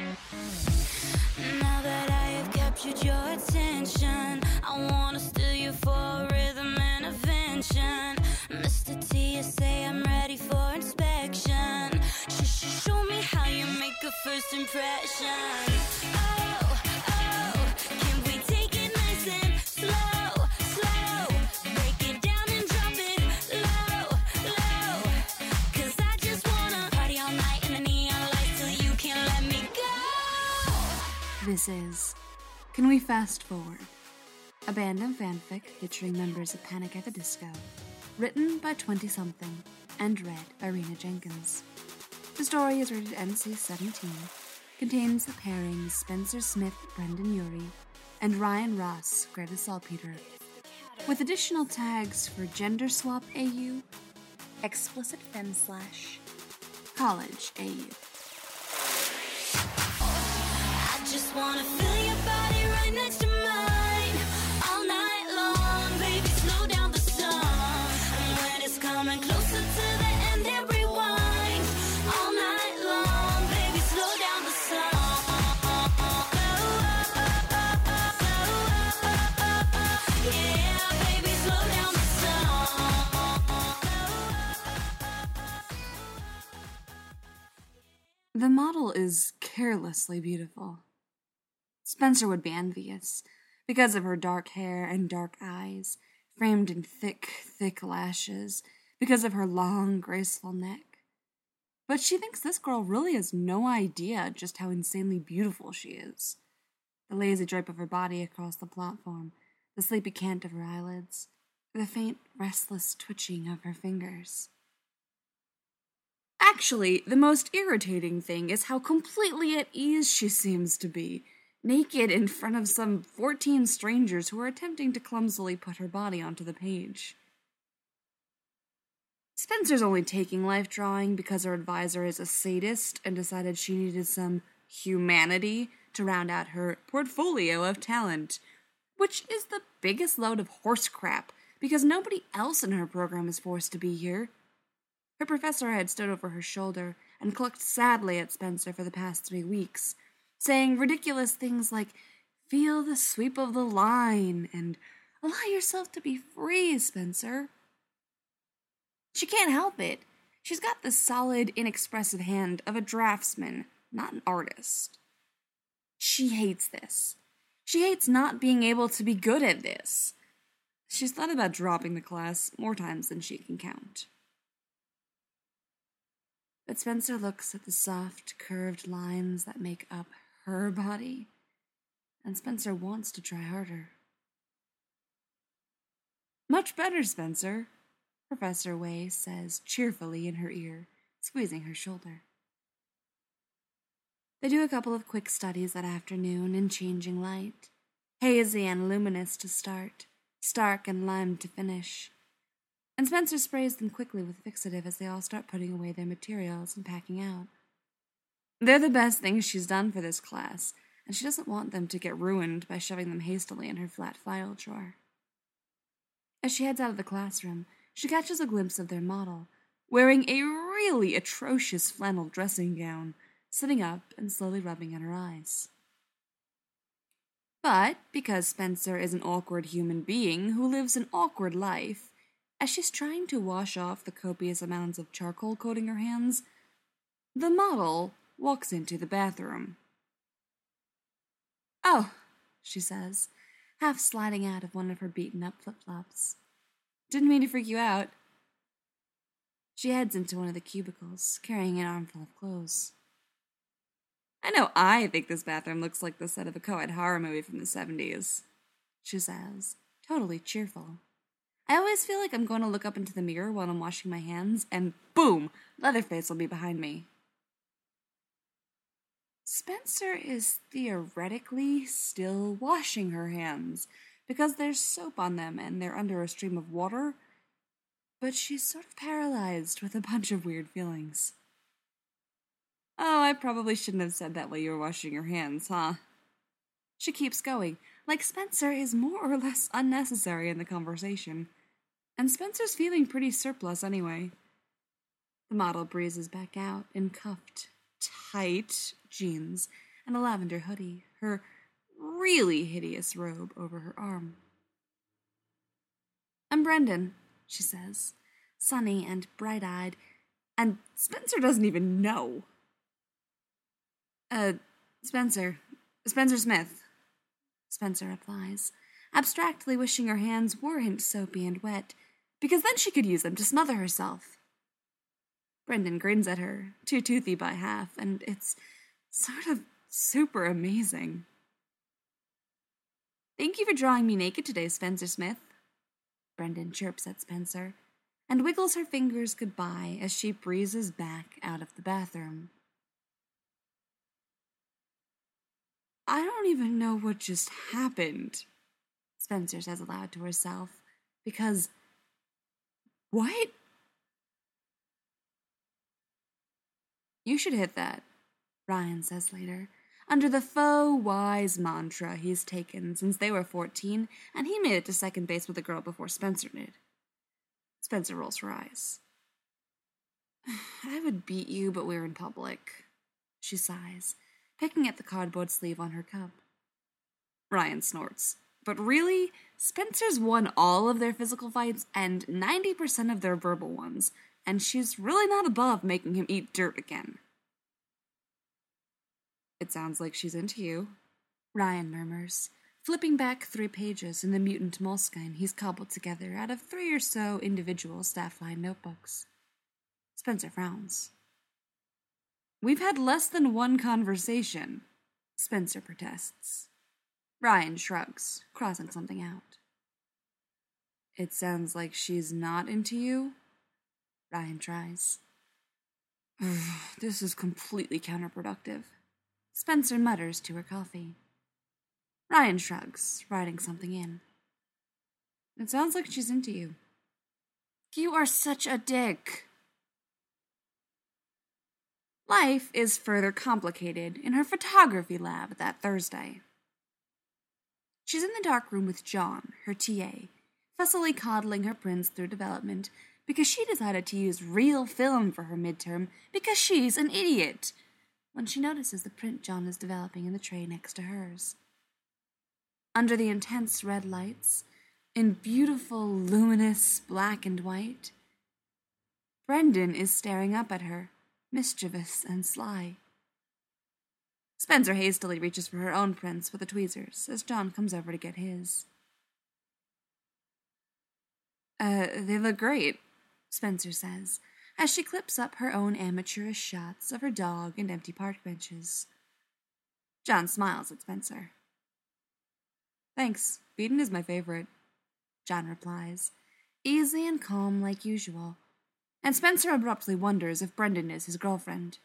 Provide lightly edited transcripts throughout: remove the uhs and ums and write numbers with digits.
Now that I have captured your attention, I wanna steal you for a rhythm intervention. Mr. T, you say I'm ready for inspection. Show me how you make a first impression. Oh, oh, can we take it nice and slow, slow? Break it down and drop it low, low. 'Cause I just wanna party all night in the neon lights till you can't let me go. This is Can We Fast Forward? A Bandom fanfic featuring members of Panic at the Disco, written by 20-something and read by Rena Jenkins. The story is rated NC-17, contains the pairings Spencer Smith, Brendan Urie, and Ryan Ross, Greta Salpeter, with additional tags for gender swap AU, explicit fem / college AU. I just wanna feel your body right next to mine all night long, baby, slow down the song. And when it's coming closer to the end, then rewind all night long, baby, slow down the song. Yeah, baby, slow down the song. The model is carelessly beautiful. Spencer would be envious, because of her dark hair and dark eyes, framed in thick, thick lashes, because of her long, graceful neck. But she thinks this girl really has no idea just how insanely beautiful she is. The lazy drape of her body across the platform, the sleepy cant of her eyelids, the faint, restless twitching of her fingers. Actually, the most irritating thing is how completely at ease she seems to be, naked in front of some 14 strangers who are attempting to clumsily put her body onto the page. Spencer's only taking life drawing because her advisor is a sadist and decided she needed some humanity to round out her portfolio of talent, which is the biggest load of horse crap because nobody else in her program is forced to be here. Her professor had stood over her shoulder and clucked sadly at Spencer for the past 3 weeks, saying ridiculous things like, "Feel the sweep of the line," and "Allow yourself to be free, Spencer." She can't help it. She's got the solid, inexpressive hand of a draftsman, not an artist. She hates this. She hates not being able to be good at this. She's thought about dropping the class more times than she can count. But Spencer looks at the soft, curved lines that make up her body, and Spencer wants to try harder. "Much better, Spencer," Professor Way says cheerfully in her ear, squeezing her shoulder. They do a couple of quick studies that afternoon in changing light, hazy and luminous to start, stark and limed to finish. And Spencer sprays them quickly with fixative as they all start putting away their materials and packing out. They're the best things she's done for this class, and she doesn't want them to get ruined by shoving them hastily in her flat file drawer. As she heads out of the classroom, she catches a glimpse of their model, wearing a really atrocious flannel dressing gown, sitting up and slowly rubbing at her eyes. But, because Spencer is an awkward human being who lives an awkward life, as she's trying to wash off the copious amounts of charcoal coating her hands, the model walks into the bathroom. "Oh," she says, half sliding out of one of her beaten-up flip-flops. "Didn't mean to freak you out." She heads into one of the cubicles, carrying an armful of clothes. "I know I think this bathroom looks like the set of a co-ed horror movie from the 70s, she says, totally cheerful. "I always feel like I'm going to look up into the mirror while I'm washing my hands, and boom, Leatherface will be behind me." Spencer is theoretically still washing her hands, because there's soap on them and they're under a stream of water, but she's sort of paralyzed with a bunch of weird feelings. "Oh, I probably shouldn't have said that while you were washing your hands, huh?" She keeps going, like Spencer is more or less unnecessary in the conversation, and Spencer's feeling pretty surplus anyway. The model breezes back out in cuffed, tight jeans and a lavender hoodie, her really hideous robe over her arm. "I'm Brendan," she says, sunny and bright-eyed, and Spencer doesn't even know. Spencer Smith," Spencer replies, abstractly wishing her hands weren't soapy and wet, because then she could use them to smother herself. Brendan grins at her, too toothy by half, and it's sort of super amazing. "Thank you for drawing me naked today, Spencer Smith," Brendan chirps at Spencer, and wiggles her fingers goodbye as she breezes back out of the bathroom. "I don't even know what just happened," Spencer says aloud to herself, because... What? "You should hit that," Ryan says later, under the faux wise mantra he's taken since they were 14, and he made it to second base with a girl before Spencer did. Spencer rolls her eyes. "I would beat you, but we're in public," she sighs, picking at the cardboard sleeve on her cup. Ryan snorts. But really, Spencer's won all of their physical fights and 90% of their verbal ones, and she's really not above making him eat dirt again. "It sounds like she's into you," Ryan murmurs, flipping back 3 pages in the mutant moleskine he's cobbled together out of 3 or so individual staff-lined notebooks. Spencer frowns. "We've had less than one conversation," Spencer protests. Ryan shrugs, crossing something out. "It sounds like she's not into you?" Ryan tries. "This is completely counterproductive," Spencer mutters to her coffee. Ryan shrugs, writing something in. "It sounds like she's into you." "You are such a dick." Life is further complicated in her photography lab that Thursday. She's in the dark room with John, her TA, fussily coddling her prints through development because she decided to use real film for her midterm because she's an idiot, when she notices the print John is developing in the tray next to hers. Under the intense red lights, in beautiful, luminous black and white, Brendan is staring up at her, mischievous and sly. Spencer hastily reaches for her own prints with the tweezers as John comes over to get his. They look great," Spencer says, as she clips up her own amateurish shots of her dog and empty park benches. John smiles at Spencer. "Thanks, Beaton is my favorite," John replies, easy and calm like usual, and Spencer abruptly wonders if Brendan is his girlfriend.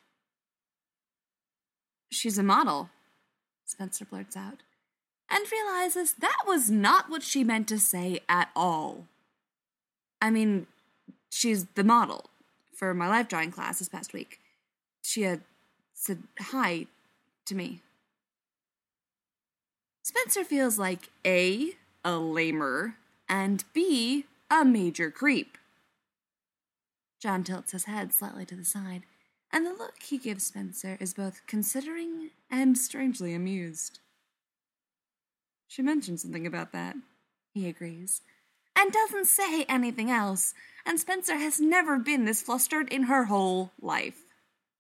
"She's a model," Spencer blurts out, and realizes that was not what she meant to say at all. "I mean, she's the model for my life drawing class this past week. She said hi to me." Spencer feels like A, a lamer, and B, a major creep. John tilts his head slightly to the side, and the look he gives Spencer is both considering and strangely amused. "She mentioned something about that," he agrees, and doesn't say anything else, and Spencer has never been this flustered in her whole life.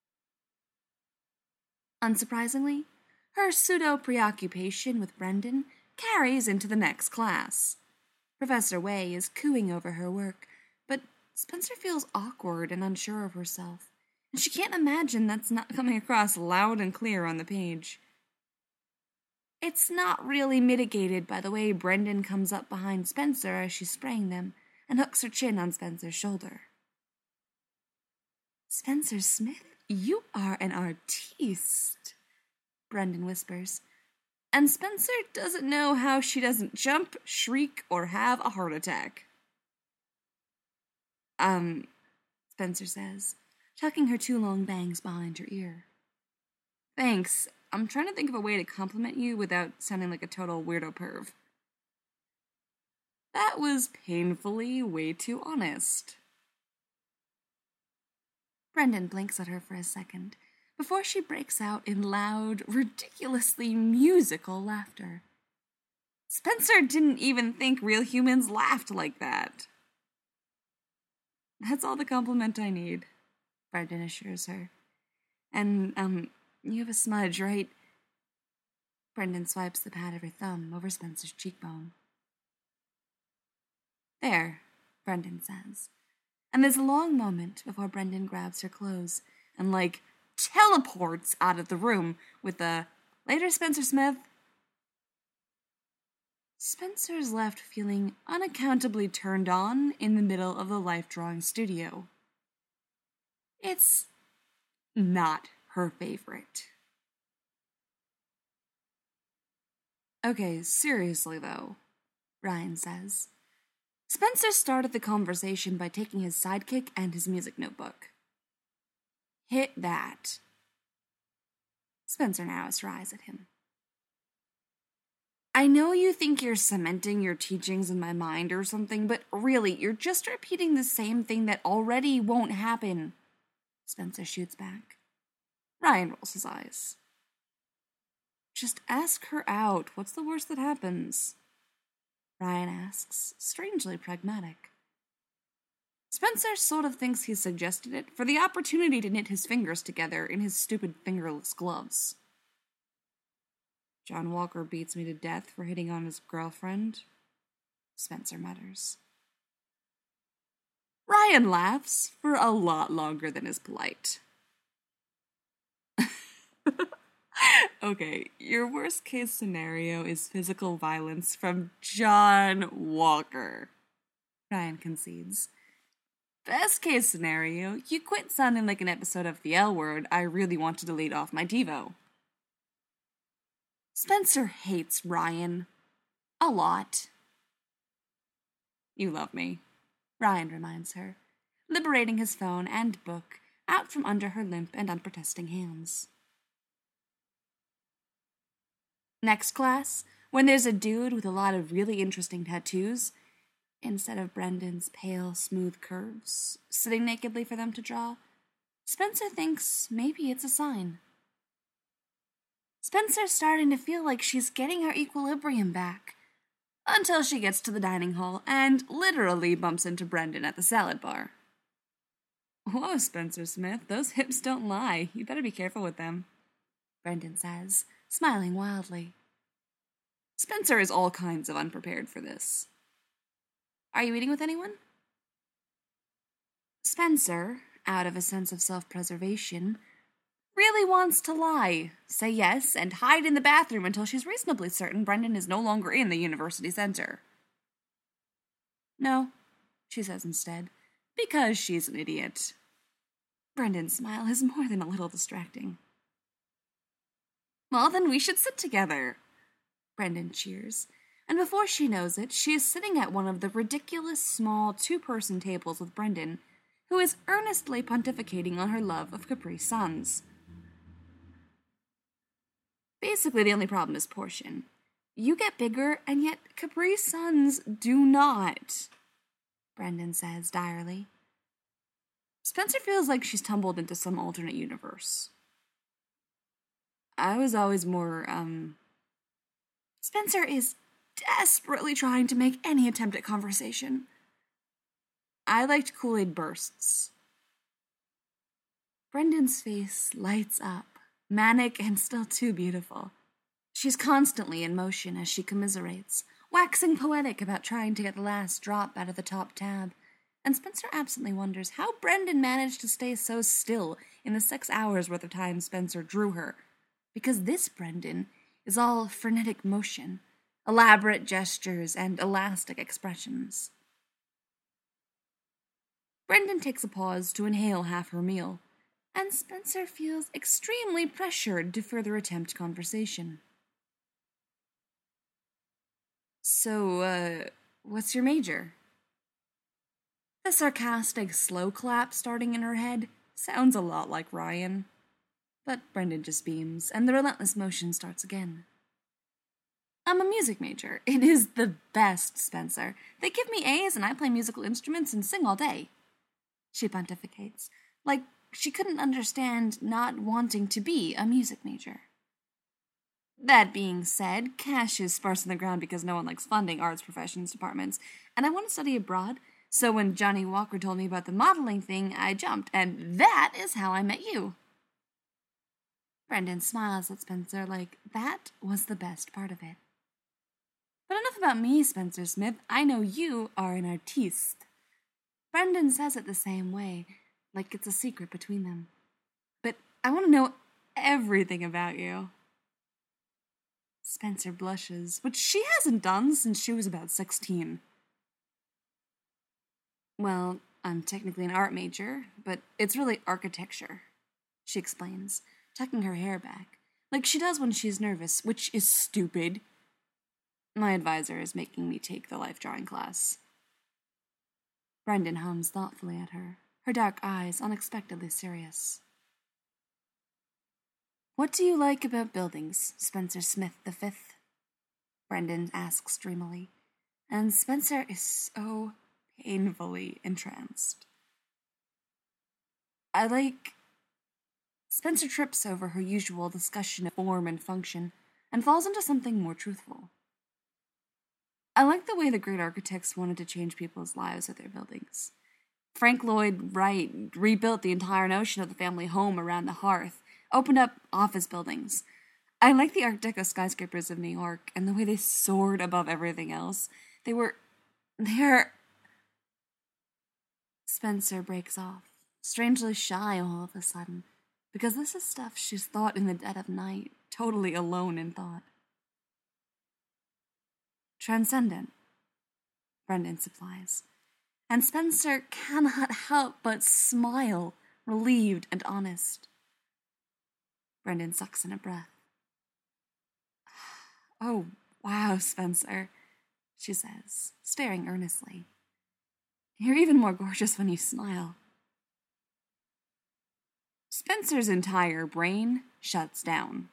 Unsurprisingly, her pseudo-preoccupation with Brendan carries into the next class. Professor Way is cooing over her work, but Spencer feels awkward and unsure of herself, and she can't imagine that's not coming across loud and clear on the page. It's not really mitigated by the way Brendan comes up behind Spencer as she's spraying them and hooks her chin on Spencer's shoulder. "Spencer Smith, you are an artiste," Brendan whispers, and Spencer doesn't know how she doesn't jump, shriek, or have a heart attack. Spencer says, tucking her 2 long bangs behind her ear. "Thanks. I'm trying to think of a way to compliment you without sounding like a total weirdo perv." That was painfully way too honest. Brendan blinks at her for a second, before she breaks out in loud, ridiculously musical laughter. Spencer didn't even think real humans laughed like that. That's all the compliment I need, Brendan assures her. And, you have a smudge, right? Brendan swipes the pad of her thumb over Spencer's cheekbone. There, Brendan says. And there's a long moment before Brendan grabs her clothes and, teleports out of the room with a, "Later, Spencer Smith." Spencer's left feeling unaccountably turned on in the middle of the life drawing studio. It's not her favorite. Okay, seriously though, Ryan says. Spencer started the conversation by taking his sidekick and his music notebook. Hit that. Spencer narrows her eyes at him. I know you think you're cementing your teachings in my mind or something, but really, you're just repeating the same thing that already won't happen. Spencer shoots back. Ryan rolls his eyes. Just ask her out. What's the worst that happens? Ryan asks, strangely pragmatic. Spencer sort of thinks he suggested it for the opportunity to knit his fingers together in his stupid fingerless gloves. John Walker beats me to death for hitting on his girlfriend, Spencer mutters. Ryan laughs for a lot longer than is polite. Okay, your worst case scenario is physical violence from John Walker, Ryan concedes. Best case scenario, you quit sounding like an episode of The L Word I really want to delete off my TiVo. Spencer hates Ryan. A lot. You love me, Ryan reminds her, liberating his phone and book out from under her limp and unprotesting hands. Next class, when there's a dude with a lot of really interesting tattoos, instead of Brendan's pale, smooth curves, sitting nakedly for them to draw, Spencer thinks maybe it's a sign. Spencer's starting to feel like she's getting her equilibrium back, until she gets to the dining hall and literally bumps into Brendan at the salad bar. Whoa, Spencer Smith, those hips don't lie. You better be careful with them, Brendan says, smiling wildly. Spencer is all kinds of unprepared for this. Are you eating with anyone? Spencer, out of a sense of self-preservation, really wants to lie, say yes, and hide in the bathroom until she's reasonably certain Brendan is no longer in the university center. No, she says instead, because she's an idiot. Brendan's smile is more than a little distracting. Well, then we should sit together, Brendan cheers, and before she knows it, she is sitting at one of the ridiculous small two-person tables with Brendan, who is earnestly pontificating on her love of Capri Suns. Basically, the only problem is portion. You get bigger, and yet Capri Suns do not, Brendan says direly. Spencer feels like she's tumbled into some alternate universe. I was always more, Spencer is desperately trying to make any attempt at conversation. I liked Kool-Aid bursts. Brendan's face lights up, manic and still too beautiful. She's constantly in motion as she commiserates, waxing poetic about trying to get the last drop out of the top tab, and Spencer absently wonders how Brendan managed to stay so still in the 6 hours worth of time Spencer drew her, because this Brendan is all frenetic motion, elaborate gestures, and elastic expressions. Brendan takes a pause to inhale half her meal, and Spencer feels extremely pressured to further attempt conversation. So, what's your major? The sarcastic slow clap starting in her head sounds a lot like Ryan. But Brendan just beams, and the relentless motion starts again. I'm a music major. It is the best, Spencer. They give me A's and I play musical instruments and sing all day. She pontificates, like she couldn't understand not wanting to be a music major. That being said, cash is sparse on the ground because no one likes funding arts professions departments, and I want to study abroad, so when Johnny Walker told me about the modeling thing, I jumped, and that is how I met you. Brendan smiles at Spencer like that was the best part of it. But enough about me, Spencer Smith. I know you are an artiste. Brendan says it the same way, like it's a secret between them. But I want to know everything about you. Spencer blushes, which she hasn't done since she was about 16. Well, I'm technically an art major, but it's really architecture, she explains, tucking her hair back, like she does when she's nervous, which is stupid. My advisor is making me take the life drawing class. Brendan hums thoughtfully at her, her dark eyes unexpectedly serious. What do you like about buildings, Spencer Smith V? Brendan asks dreamily, and Spencer is so painfully entranced. Spencer trips over her usual discussion of form and function and falls into something more truthful. I like the way the great architects wanted to change people's lives with their buildings. Frank Lloyd Wright rebuilt the entire notion of the family home around the hearth, opened up office buildings. I like the Art Deco skyscrapers of New York and the way they soared above everything else. They're... Spencer breaks off, strangely shy all of a sudden, because this is stuff she's thought in the dead of night, totally alone in thought. Transcendent, Brendan supplies, and Spencer cannot help but smile, relieved and honest. Brendan sucks in a breath. Oh, wow, Spencer, she says, staring earnestly. You're even more gorgeous when you smile. Spencer's entire brain shuts down.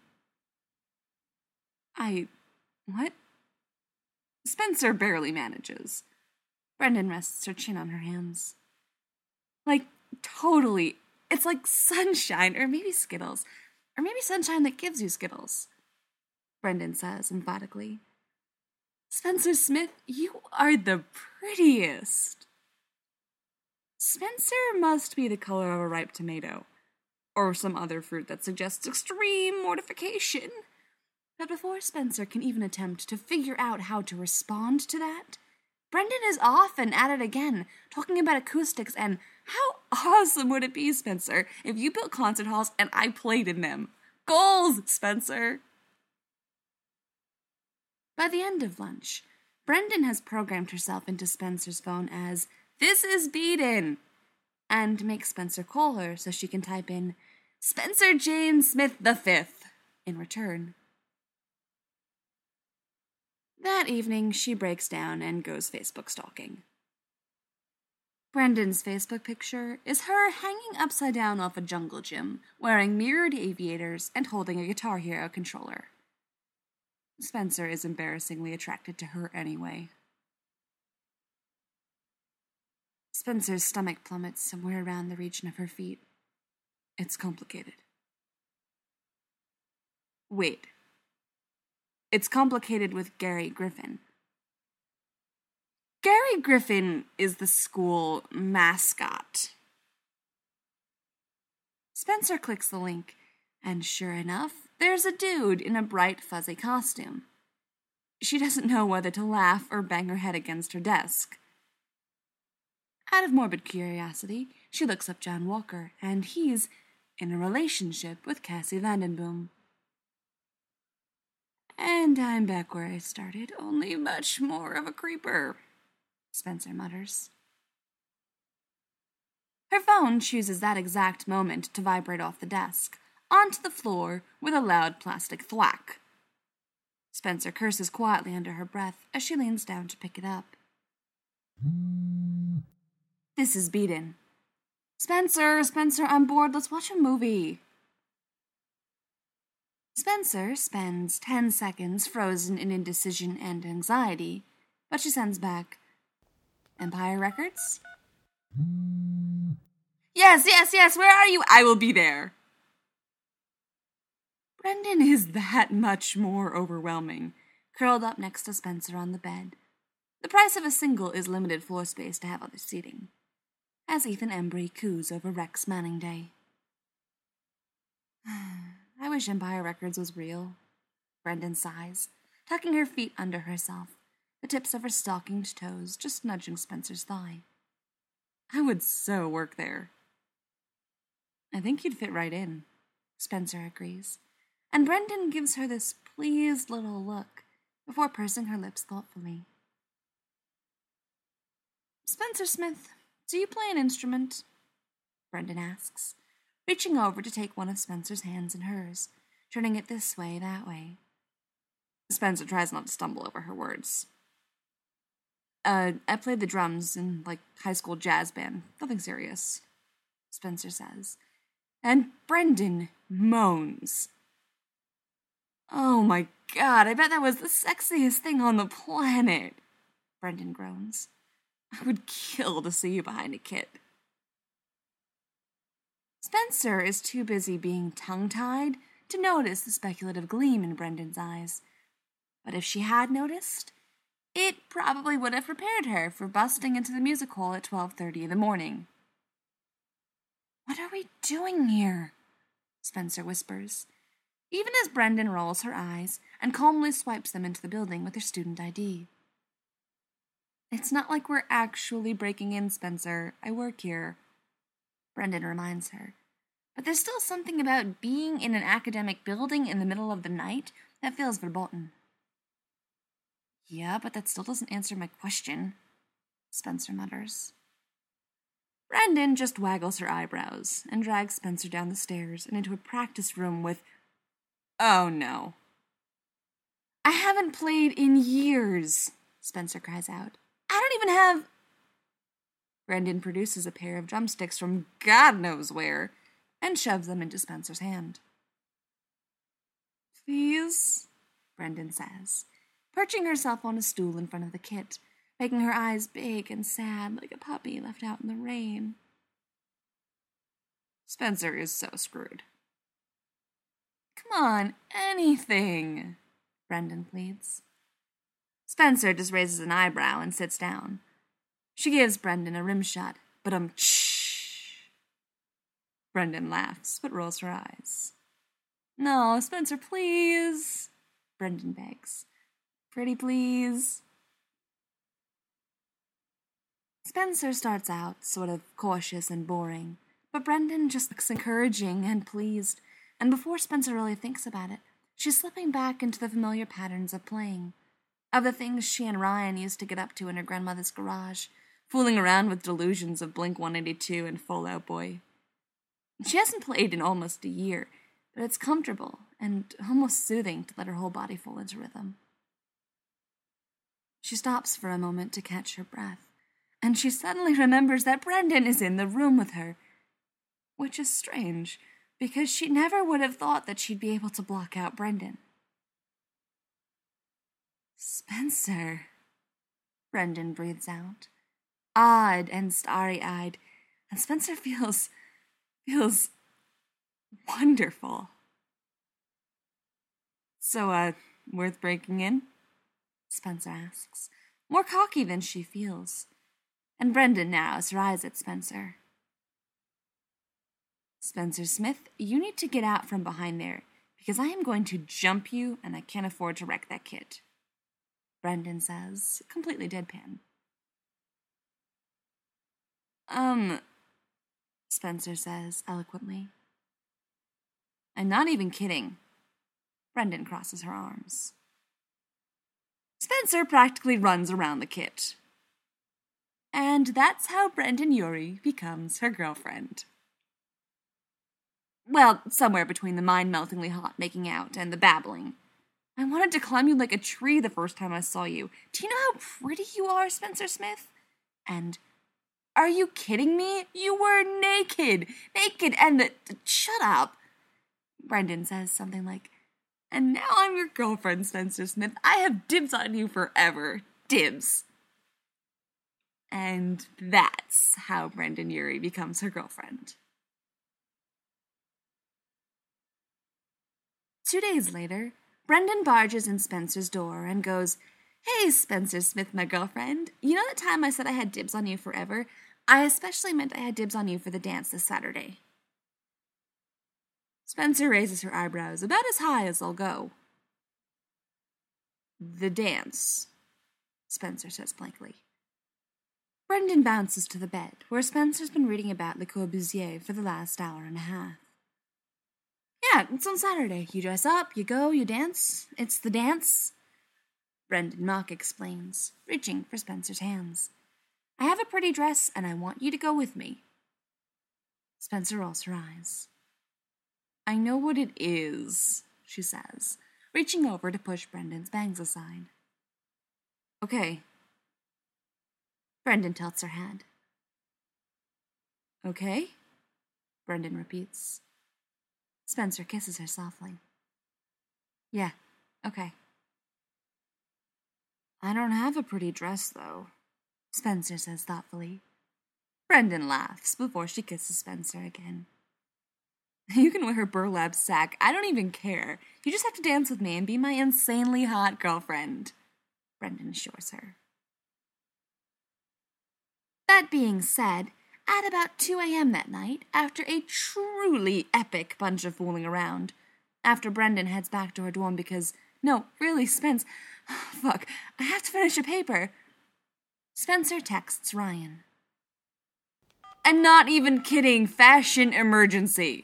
What? Spencer barely manages. Brendan rests her chin on her hands. Like, totally. It's like sunshine, or maybe Skittles. Or maybe sunshine that gives you Skittles. Brendan says emphatically. Spencer Smith, you are the prettiest. Spencer must be the color of a ripe tomato, or some other fruit that suggests extreme mortification. But before Spencer can even attempt to figure out how to respond to that, Brendan is off and at it again, talking about acoustics and how awesome would it be, Spencer, if you built concert halls and I played in them. Goals, Spencer! By the end of lunch, Brendan has programmed herself into Spencer's phone as, "This is Beaton," and makes Spencer call her so she can type in, "Spencer James Smith V" in return. That evening, she breaks down and goes Facebook stalking. Brendan's Facebook picture is her hanging upside down off a jungle gym, wearing mirrored aviators and holding a Guitar Hero controller. Spencer is embarrassingly attracted to her anyway. Spencer's stomach plummets somewhere around the region of her feet. It's complicated. Wait. It's complicated with Gary Griffin. Gary Griffin is the school mascot. Spencer clicks the link, and sure enough, there's a dude in a bright, fuzzy costume. She doesn't know whether to laugh or bang her head against her desk. Out of morbid curiosity, she looks up John Walker, and he's in a relationship with Cassie Vandenboom. And I'm back where I started, only much more of a creeper, Spencer mutters. Her phone chooses that exact moment to vibrate off the desk, onto the floor with a loud plastic thwack. Spencer curses quietly under her breath as she leans down to pick it up. This is Beaton. Spencer, I'm bored, let's watch a movie. Spencer spends 10 seconds frozen in indecision and anxiety, but she sends back, Empire Records? Yes, yes, yes, where are you? I will be there. Brendan is that much more overwhelming, curled up next to Spencer on the bed. The price of a single is limited floor space to have other seating, as Ethan Embry coos over Rex Manning Day. I wish Empire Records was real, Brendan sighs, tucking her feet under herself, the tips of her stockinged toes just nudging Spencer's thigh. I would so work there. I think you'd fit right in, Spencer agrees, and Brendan gives her this pleased little look before pursing her lips thoughtfully. Spencer Smith, do you play an instrument? Brendan asks, reaching over to take one of Spencer's hands in hers, turning it this way, that way. Spencer tries not to stumble over her words. I played the drums in, high school jazz band. Nothing serious, Spencer says. And Brendan moans. Oh my God, I bet that was the sexiest thing on the planet, Brendan groans. I would kill to see you behind a kit. Spencer is too busy being tongue-tied to notice the speculative gleam in Brendan's eyes. But if she had noticed, it probably would have prepared her for busting into the music hall at 12:30 in the morning. What are we doing here? Spencer whispers, even as Brendan rolls her eyes and calmly swipes them into the building with her student ID. It's not like we're actually breaking in, Spencer. I work here, Brendan reminds her. But there's still something about being in an academic building in the middle of the night that feels verboten. Yeah, but that still doesn't answer my question, Spencer mutters. Brendan just waggles her eyebrows and drags Spencer down the stairs and into a practice room with... Oh no. I haven't played in years, Spencer cries out. I don't even have... Brendan produces a pair of drumsticks from God knows where and shoves them into Spencer's hand. Please, Brendan says, perching herself on a stool in front of the kit, making her eyes big and sad like a puppy left out in the rain. Spencer is so screwed. Come on, anything, Brendan pleads. Spencer just raises an eyebrow and sits down. She gives Brendan a rim shot, but shh. Brendan laughs, but rolls her eyes. No, Spencer, please, Brendan begs. Pretty please. Spencer starts out sort of cautious and boring, but Brendan just looks encouraging and pleased, and before Spencer really thinks about it, she's slipping back into the familiar patterns of playing, of the things she and Ryan used to get up to in her grandmother's garage, fooling around with delusions of Blink-182 and Fall Out Boy. She hasn't played in almost a year, but it's comfortable and almost soothing to let her whole body fall into rhythm. She stops for a moment to catch her breath, and she suddenly remembers that Brendan is in the room with her, which is strange, because she never would have thought that she'd be able to block out Brendan. Spencer, Brendan breathes out, odd and starry-eyed, and Spencer feels wonderful. So, worth breaking in? Spencer asks, more cocky than she feels, and Brendan narrows her eyes at Spencer. Spencer Smith, you need to get out from behind there, because I am going to jump you, and I can't afford to wreck that kit, Brendan says, completely deadpan. Spencer says eloquently. I'm not even kidding. Brendan crosses her arms. Spencer practically runs around the kit. And that's how Brendan Urie becomes her girlfriend. Well, somewhere between the mind-meltingly hot making out and the babbling. I wanted to climb you like a tree the first time I saw you. Do you know how pretty you are, Spencer Smith? And, are you kidding me? You were naked, and shut up. Brendan says something like, and now I'm your girlfriend, Spencer Smith. I have dibs on you forever. Dibs. And that's how Brendan Urie becomes her girlfriend. 2 days later, Brendan barges in Spencer's door and goes, "Hey, Spencer Smith, my girlfriend. You know the time I said I had dibs on you forever? I especially meant I had dibs on you for the dance this Saturday." Spencer raises her eyebrows about as high as they'll go. "The dance," Spencer says blankly. Brendan bounces to the bed, where Spencer's been reading about Le Corbusier for the last hour and a half. "Yeah, it's on Saturday. You dress up, you go, you dance. It's the dance," Brendan Mock explains, reaching for Spencer's hands. "I have a pretty dress, and I want you to go with me." Spencer rolls her eyes. "I know what it is," she says, reaching over to push Brendan's bangs aside. "Okay." Brendan tilts her head. "Okay?" Brendan repeats. Spencer kisses her softly. "Yeah, okay." "I don't have a pretty dress, though," Spencer says thoughtfully. Brendan laughs before she kisses Spencer again. "You can wear a burlap sack. I don't even care. You just have to dance with me and be my insanely hot girlfriend," Brendan assures her. That being said, at about 2 a.m. that night, after a truly epic bunch of fooling around, after Brendan heads back to her dorm because, no, really, Spence, fuck, I have to finish a paper, Spencer texts Ryan. "And not even kidding, fashion emergency."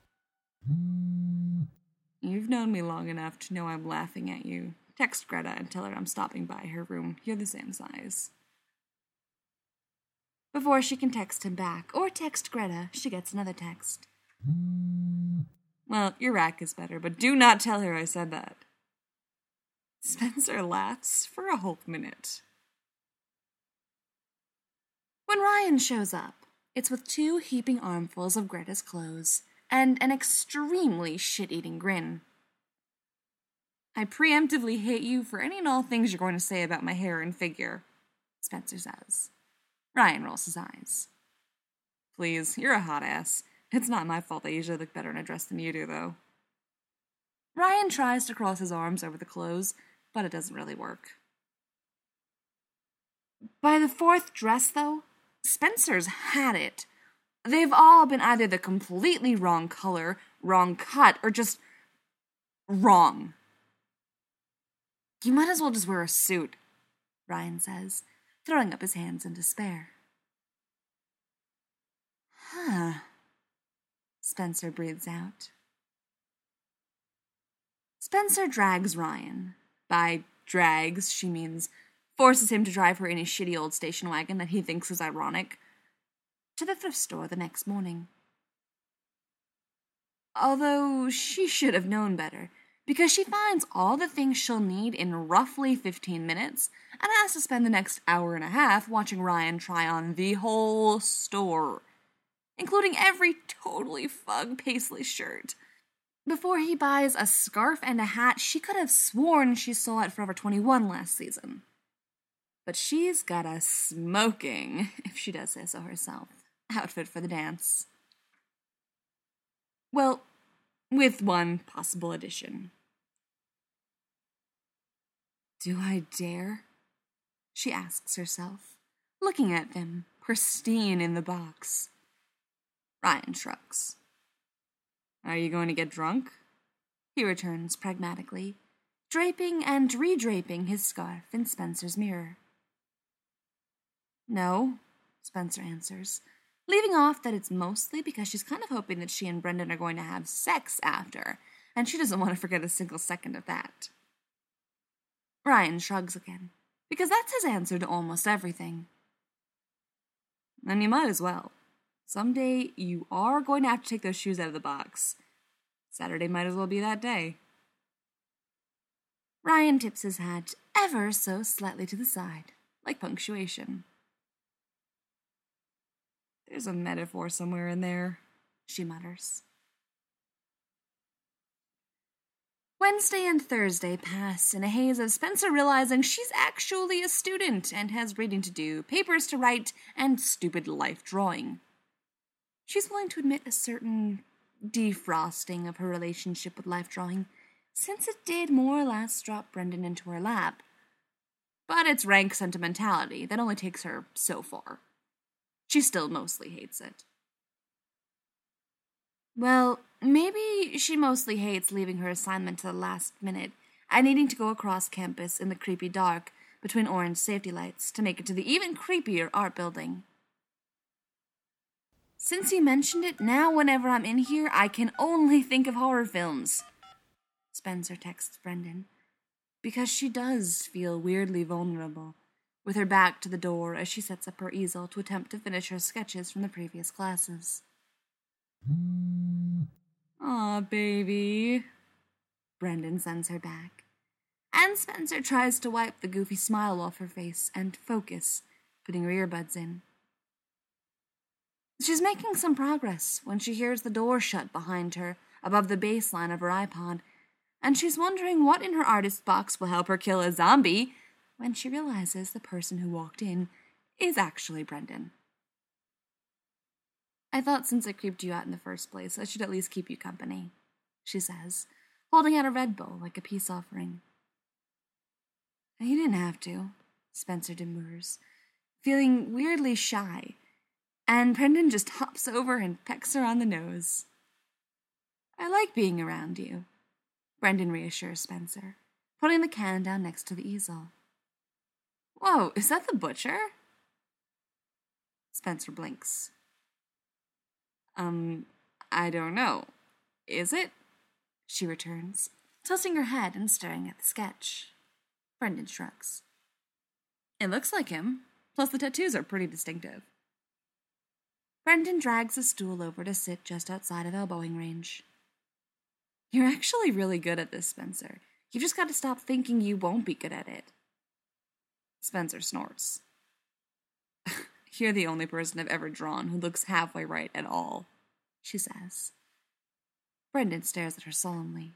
"You've known me long enough to know I'm laughing at you. Text Greta and tell her I'm stopping by her room. You're the same size." Before she can text him back, or text Greta, she gets another text. "Well, your rack is better, but do not tell her I said that." Spencer laughs for a whole minute. When Ryan shows up, it's with 2 heaping armfuls of Greta's clothes and an extremely shit-eating grin. "I preemptively hate you for any and all things you're going to say about my hair and figure," Spencer says. Ryan rolls his eyes. "Please, you're a hot ass. It's not my fault I usually look better in a dress than you do, though." Ryan tries to cross his arms over the clothes, but it doesn't really work. By the 4th dress, though, Spencer's had it. They've all been either the completely wrong color, wrong cut, or just wrong. "You might as well just wear a suit," Ryan says, throwing up his hands in despair. "Huh," Spencer breathes out. Spencer drags Ryan. By drags, she means forces him to drive her in his shitty old station wagon that he thinks is ironic, to the thrift store the next morning. Although she should have known better, because she finds all the things she'll need in roughly 15 minutes and has to spend the next hour and a half watching Ryan try on the whole store, including every totally fug paisley shirt, before he buys a scarf and a hat she could have sworn she saw at Forever 21 last season. But she's got a smoking, if she does say so herself, outfit for the dance. Well, with one possible addition. "Do I dare?" she asks herself, looking at them, pristine in the box. Ryan shrugs. "Are you going to get drunk?" he returns pragmatically, draping and redraping his scarf in Spencer's mirror. "No," Spencer answers, leaving off that it's mostly because she's kind of hoping that she and Brendan are going to have sex after, and she doesn't want to forget a single second of that. Ryan shrugs again, because that's his answer to almost everything. "Then you might as well. Someday you are going to have to take those shoes out of the box. Saturday might as well be that day." Ryan tips his hat ever so slightly to the side, like punctuation. "There's a metaphor somewhere in there," she mutters. Wednesday and Thursday pass in a haze of Spencer realizing she's actually a student and has reading to do, papers to write, and stupid life drawing. She's willing to admit a certain defrosting of her relationship with life drawing, since it did more or less drop Brendan into her lap. But it's rank sentimentality that only takes her so far. She still mostly hates it. Well, maybe she mostly hates leaving her assignment to the last minute and needing to go across campus in the creepy dark between orange safety lights to make it to the even creepier art building. Since you mentioned it, now whenever I'm in here, I can only think of horror films, Spencer texts Brendan, because she does feel weirdly vulnerable, with her back to the door as she sets up her easel to attempt to finish her sketches from the previous classes. Aw, baby, Brendan sends her back, and Spencer tries to wipe the goofy smile off her face and focus, putting her earbuds in. She's making some progress when she hears the door shut behind her above the baseline of her iPod, and she's wondering what in her artist box will help her kill a zombie when she realizes the person who walked in is actually Brendan. I thought since I creeped you out in the first place, I should at least keep you company, she says, holding out a Red Bull like a peace offering. You didn't have to, Spencer demurs, feeling weirdly shy, and Brendan just hops over and pecks her on the nose. I like being around you, Brendan reassures Spencer, putting the can down next to the easel. Whoa, is that the butcher? Spencer blinks. I don't know. Is it? She returns, tossing her head and staring at the sketch. Brendan shrugs. It looks like him, plus the tattoos are pretty distinctive. Brendan drags a stool over to sit just outside of elbowing range. You're actually really good at this, Spencer. You've just got to stop thinking you won't be good at it. Spencer snorts. You're the only person I've ever drawn who looks halfway right at all, she says. Brendan stares at her solemnly.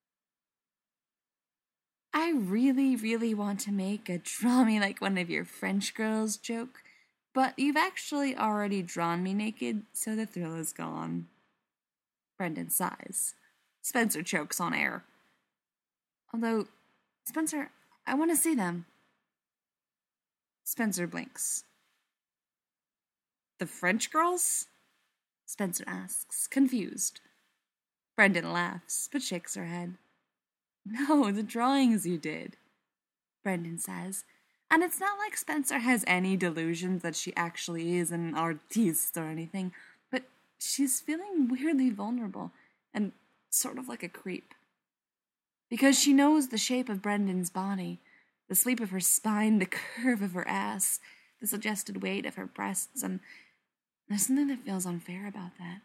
I really, really want to make a draw me like one of your French girls joke, but you've actually already drawn me naked, so the thrill is gone. Brendan sighs. Spencer chokes on air. Although, Spencer, I want to see them. Spencer blinks. The French girls? Spencer asks, confused. Brendan laughs, but shakes her head. No, the drawings you did, Brendan says, and it's not like Spencer has any delusions that she actually is an artiste or anything, but she's feeling weirdly vulnerable and sort of like a creep. Because she knows the shape of Brendan's body, the sleep of her spine, the curve of her ass, the suggested weight of her breasts, and there's something that feels unfair about that.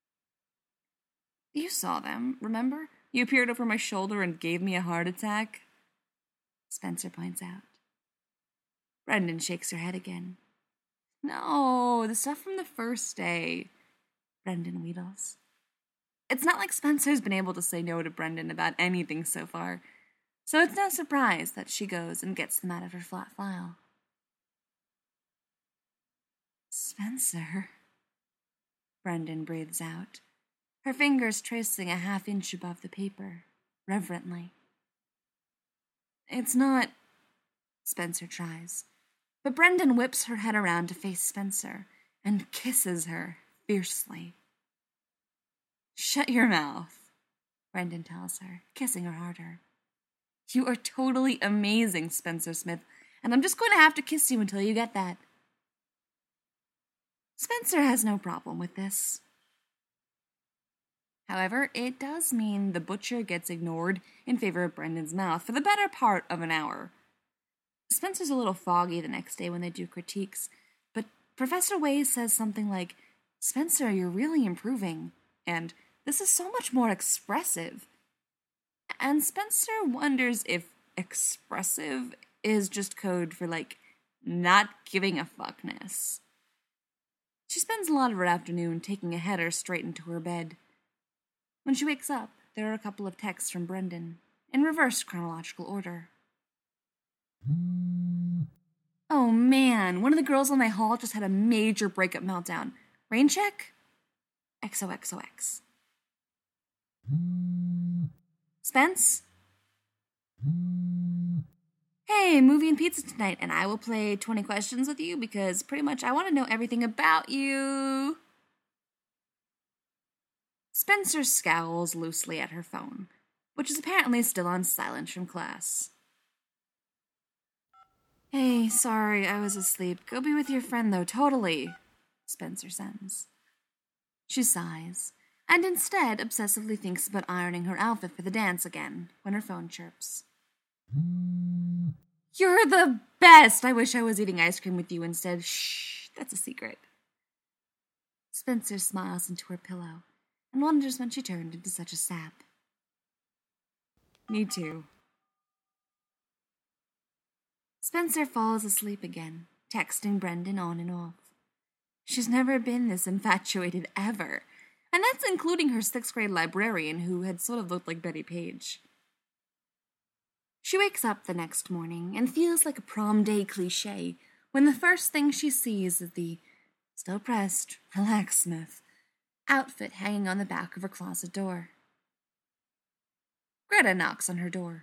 You saw them, remember? You peered over my shoulder and gave me a heart attack, Spencer points out. Brendan shakes her head again. No, the stuff from the first day, Brendan wheedles. It's not like Spencer's been able to say no to Brendan about anything so far, so it's no surprise that she goes and gets them out of her flat file. Spencer, Brendan breathes out, her fingers tracing a half-inch above the paper, reverently. It's not, Spencer tries, but Brendan whips her head around to face Spencer and kisses her fiercely. Shut your mouth, Brendan tells her, kissing her harder. You are totally amazing, Spencer Smith, and I'm just going to have to kiss you until you get that. Spencer has no problem with this. However, it does mean the butcher gets ignored in favor of Brendan's mouth for the better part of an hour. Spencer's a little foggy the next day when they do critiques, but Professor Ways says something like, Spencer, you're really improving, and this is so much more expressive. And Spencer wonders if expressive is just code for, not giving a fuckness. She spends a lot of her afternoon taking a header straight into her bed. When she wakes up, there are a couple of texts from Brendan, in reverse chronological order. Oh man, one of the girls in my hall just had a major breakup meltdown. Rain check? XOXOX. Spence? Hey, movie and pizza tonight, and I will play 20 questions with you because pretty much I want to know everything about you. Spencer scowls loosely at her phone, which is apparently still on silent from class. Hey, sorry, I was asleep. Go be with your friend, though, totally, Spencer sends. She sighs, and instead obsessively thinks about ironing her outfit for the dance again when her phone chirps. You're the best! I wish I was eating ice cream with you instead. Shh, that's a secret. Spencer smiles into her pillow and wonders when she turned into such a sap. Me too. Spencer falls asleep again, texting Brendan on and off. She's never been this infatuated ever, and that's including her 6th grade librarian who had sort of looked like Betty Page. She wakes up the next morning and feels like a prom day cliché when the first thing she sees is the still pressed, relaxed Smith outfit hanging on the back of her closet door. Greta knocks on her door.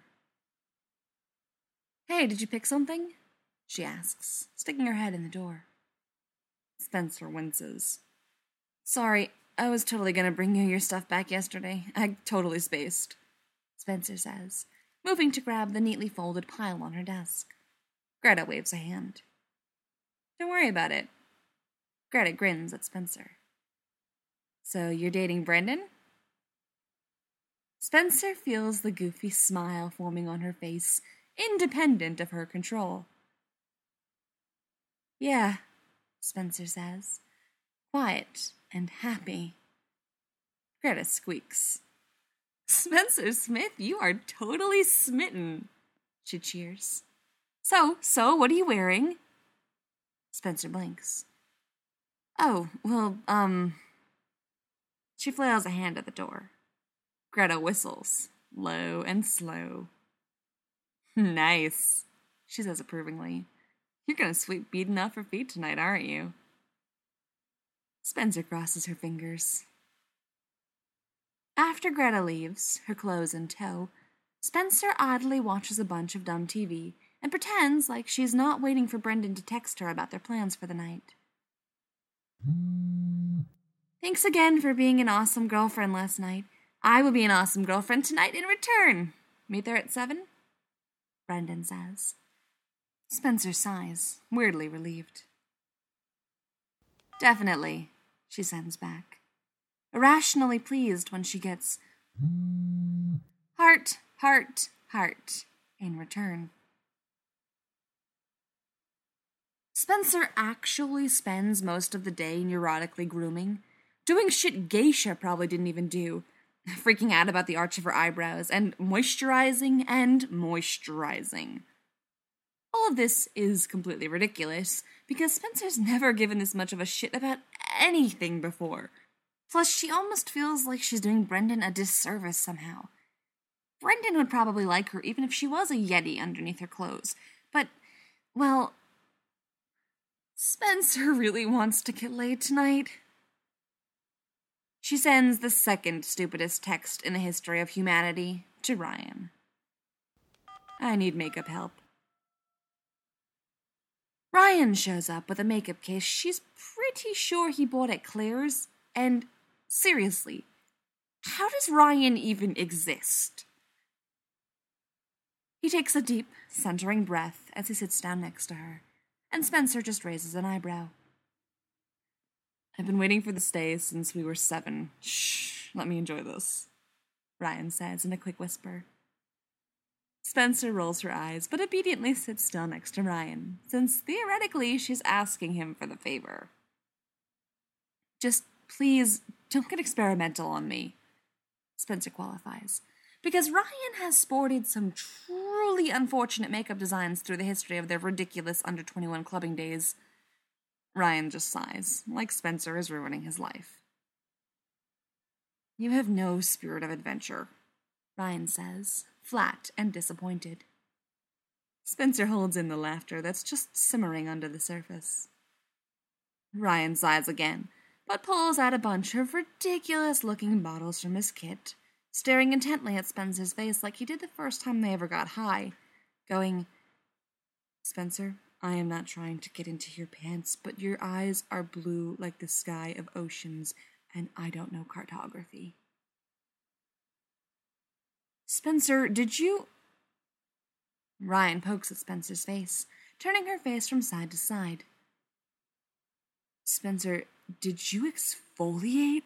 Hey, did you pick something? She asks, sticking her head in the door. Spencer winces. Sorry, I was totally gonna bring you your stuff back yesterday. I totally spaced, Spencer says, moving to grab the neatly folded pile on her desk. Greta waves a hand. Don't worry about it. Greta grins at Spencer. So you're dating Brendan? Spencer feels the goofy smile forming on her face, independent of her control. Yeah, Spencer says, quiet and happy. Greta squeaks. Spencer Smith, you are totally smitten, she cheers. So, what are you wearing? Spencer blinks. Oh, well, She flails a hand at the door. Greta whistles, low and slow. Nice, she says approvingly. You're gonna sweep beating off her feet tonight, aren't you? Spencer crosses her fingers. After Greta leaves, her clothes in tow, Spencer idly watches a bunch of dumb TV and pretends like she's not waiting for Brendan to text her about their plans for the night. Thanks again for being an awesome girlfriend last night. I will be an awesome girlfriend tonight in return. Meet there at 7? Brendan says. Spencer sighs, weirdly relieved. Definitely, she sends back, irrationally pleased when she gets heart, heart, heart in return. Spencer actually spends most of the day neurotically grooming, doing shit Geisha probably didn't even do, freaking out about the arch of her eyebrows, and moisturizing. All of this is completely ridiculous, because Spencer's never given this much of a shit about anything before. Plus, she almost feels like she's doing Brendan a disservice somehow. Brendan would probably like her even if she was a yeti underneath her clothes, but, well, Spencer really wants to get laid tonight. She sends the second stupidest text in the history of humanity to Ryan. I need makeup help. Ryan shows up with a makeup case she's pretty sure he bought at Claire's, and seriously, how does Ryan even exist? He takes a deep, centering breath as he sits down next to her, and Spencer just raises an eyebrow. I've been waiting for this day since we were 7. Shh, let me enjoy this, Ryan says in a quick whisper. Spencer rolls her eyes, but obediently sits still next to Ryan, since theoretically she's asking him for the favor. Just please don't get experimental on me, Spencer qualifies, because Ryan has sported some truly unfortunate makeup designs through the history of their ridiculous under-21 clubbing days. Ryan just sighs, like Spencer is ruining his life. You have no spirit of adventure, Ryan says, flat and disappointed. Spencer holds in the laughter that's just simmering under the surface. Ryan sighs again, but pulls out a bunch of ridiculous-looking bottles from his kit, staring intently at Spencer's face like he did the first time they ever got high, going, "Spencer, I am not trying to get into your pants, but your eyes are blue like the sky of oceans, and I don't know cartography." "Spencer, did you—" Ryan pokes at Spencer's face, turning her face from side to side. "Spencer, did you exfoliate?"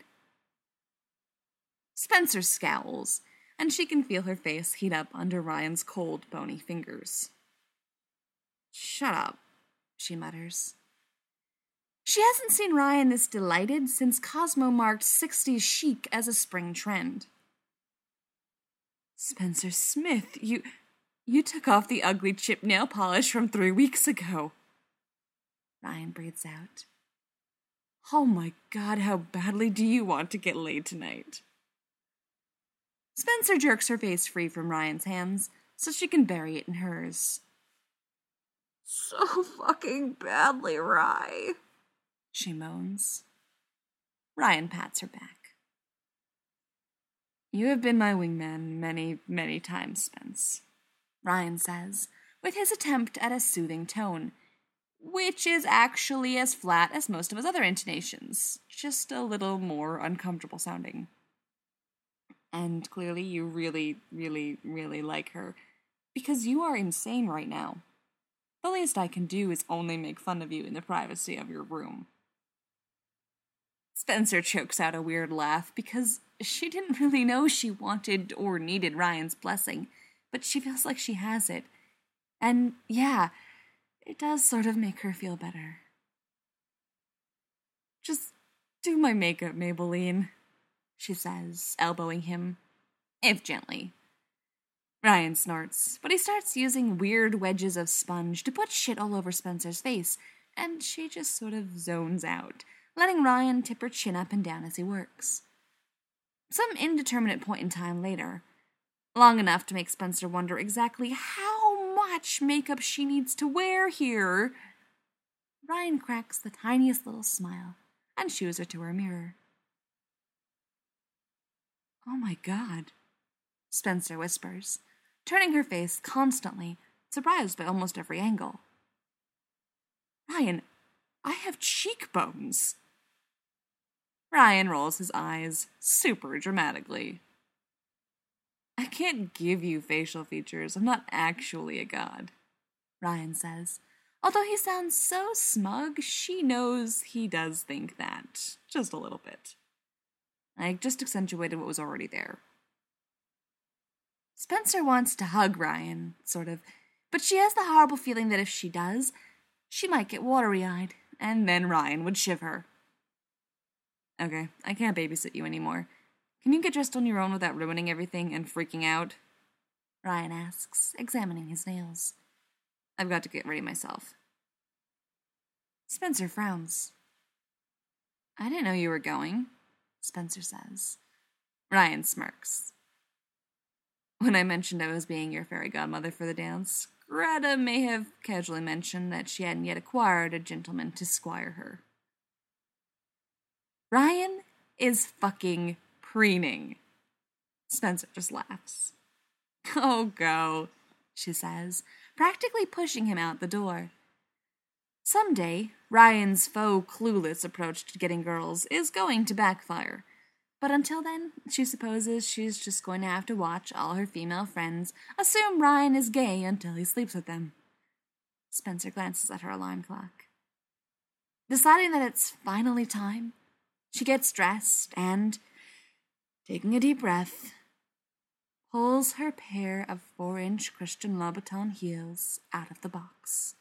Spencer scowls, and she can feel her face heat up under Ryan's cold, bony fingers. "Shut up," she mutters. She hasn't seen Ryan this delighted since Cosmo marked 60s chic as a spring trend. "Spencer Smith, you took off the ugly chip nail polish from 3 weeks ago," Ryan breathes out. "Oh my God, how badly do you want to get laid tonight?" Spencer jerks her face free from Ryan's hands so she can bury it in hers. "So fucking badly, Rye," she moans. Ryan pats her back. "You have been my wingman many, many times, Spence," Ryan says, with his attempt at a soothing tone, which is actually as flat as most of his other intonations, just a little more uncomfortable sounding. "And clearly you really, really, really like her, because you are insane right now. The least I can do is only make fun of you in the privacy of your room." Spencer chokes out a weird laugh because she didn't really know she wanted or needed Ryan's blessing, but she feels like she has it. And yeah, it does sort of make her feel better. "Just do my makeup, Maybelline," she says, elbowing him, if gently. Ryan snorts, but he starts using weird wedges of sponge to put shit all over Spencer's face, and she just sort of zones out, letting Ryan tip her chin up and down as he works. Some indeterminate point in time later, long enough to make Spencer wonder exactly how much makeup she needs to wear here, Ryan cracks the tiniest little smile and shoos her to her mirror. "Oh my God," Spencer whispers, turning her face constantly, surprised by almost every angle. "Ryan, I have cheekbones." Ryan rolls his eyes super dramatically. "I can't give you facial features. I'm not actually a god," Ryan says. Although he sounds so smug, she knows he does think that. Just a little bit. I just accentuated what was already there. Spencer wants to hug Ryan, sort of, but she has the horrible feeling that if she does, she might get watery-eyed, and then Ryan would shiv her. "Okay, I can't babysit you anymore. Can you get dressed on your own without ruining everything and freaking out?" Ryan asks, examining his nails. "I've got to get ready myself." Spencer frowns. "I didn't know you were going," Spencer says. Ryan smirks. "When I mentioned I was being your fairy godmother for the dance, Greta may have casually mentioned that she hadn't yet acquired a gentleman to squire her." Ryan is fucking preening. Spencer just laughs. "Oh, go," she says, practically pushing him out the door. Someday, Ryan's faux clueless approach to getting girls is going to backfire. But until then, she supposes she's just going to have to watch all her female friends assume Ryan is gay until he sleeps with them. Spencer glances at her alarm clock. Deciding that it's finally time, she gets dressed and, taking a deep breath, pulls her pair of 4-inch Christian Louboutin heels out of the box.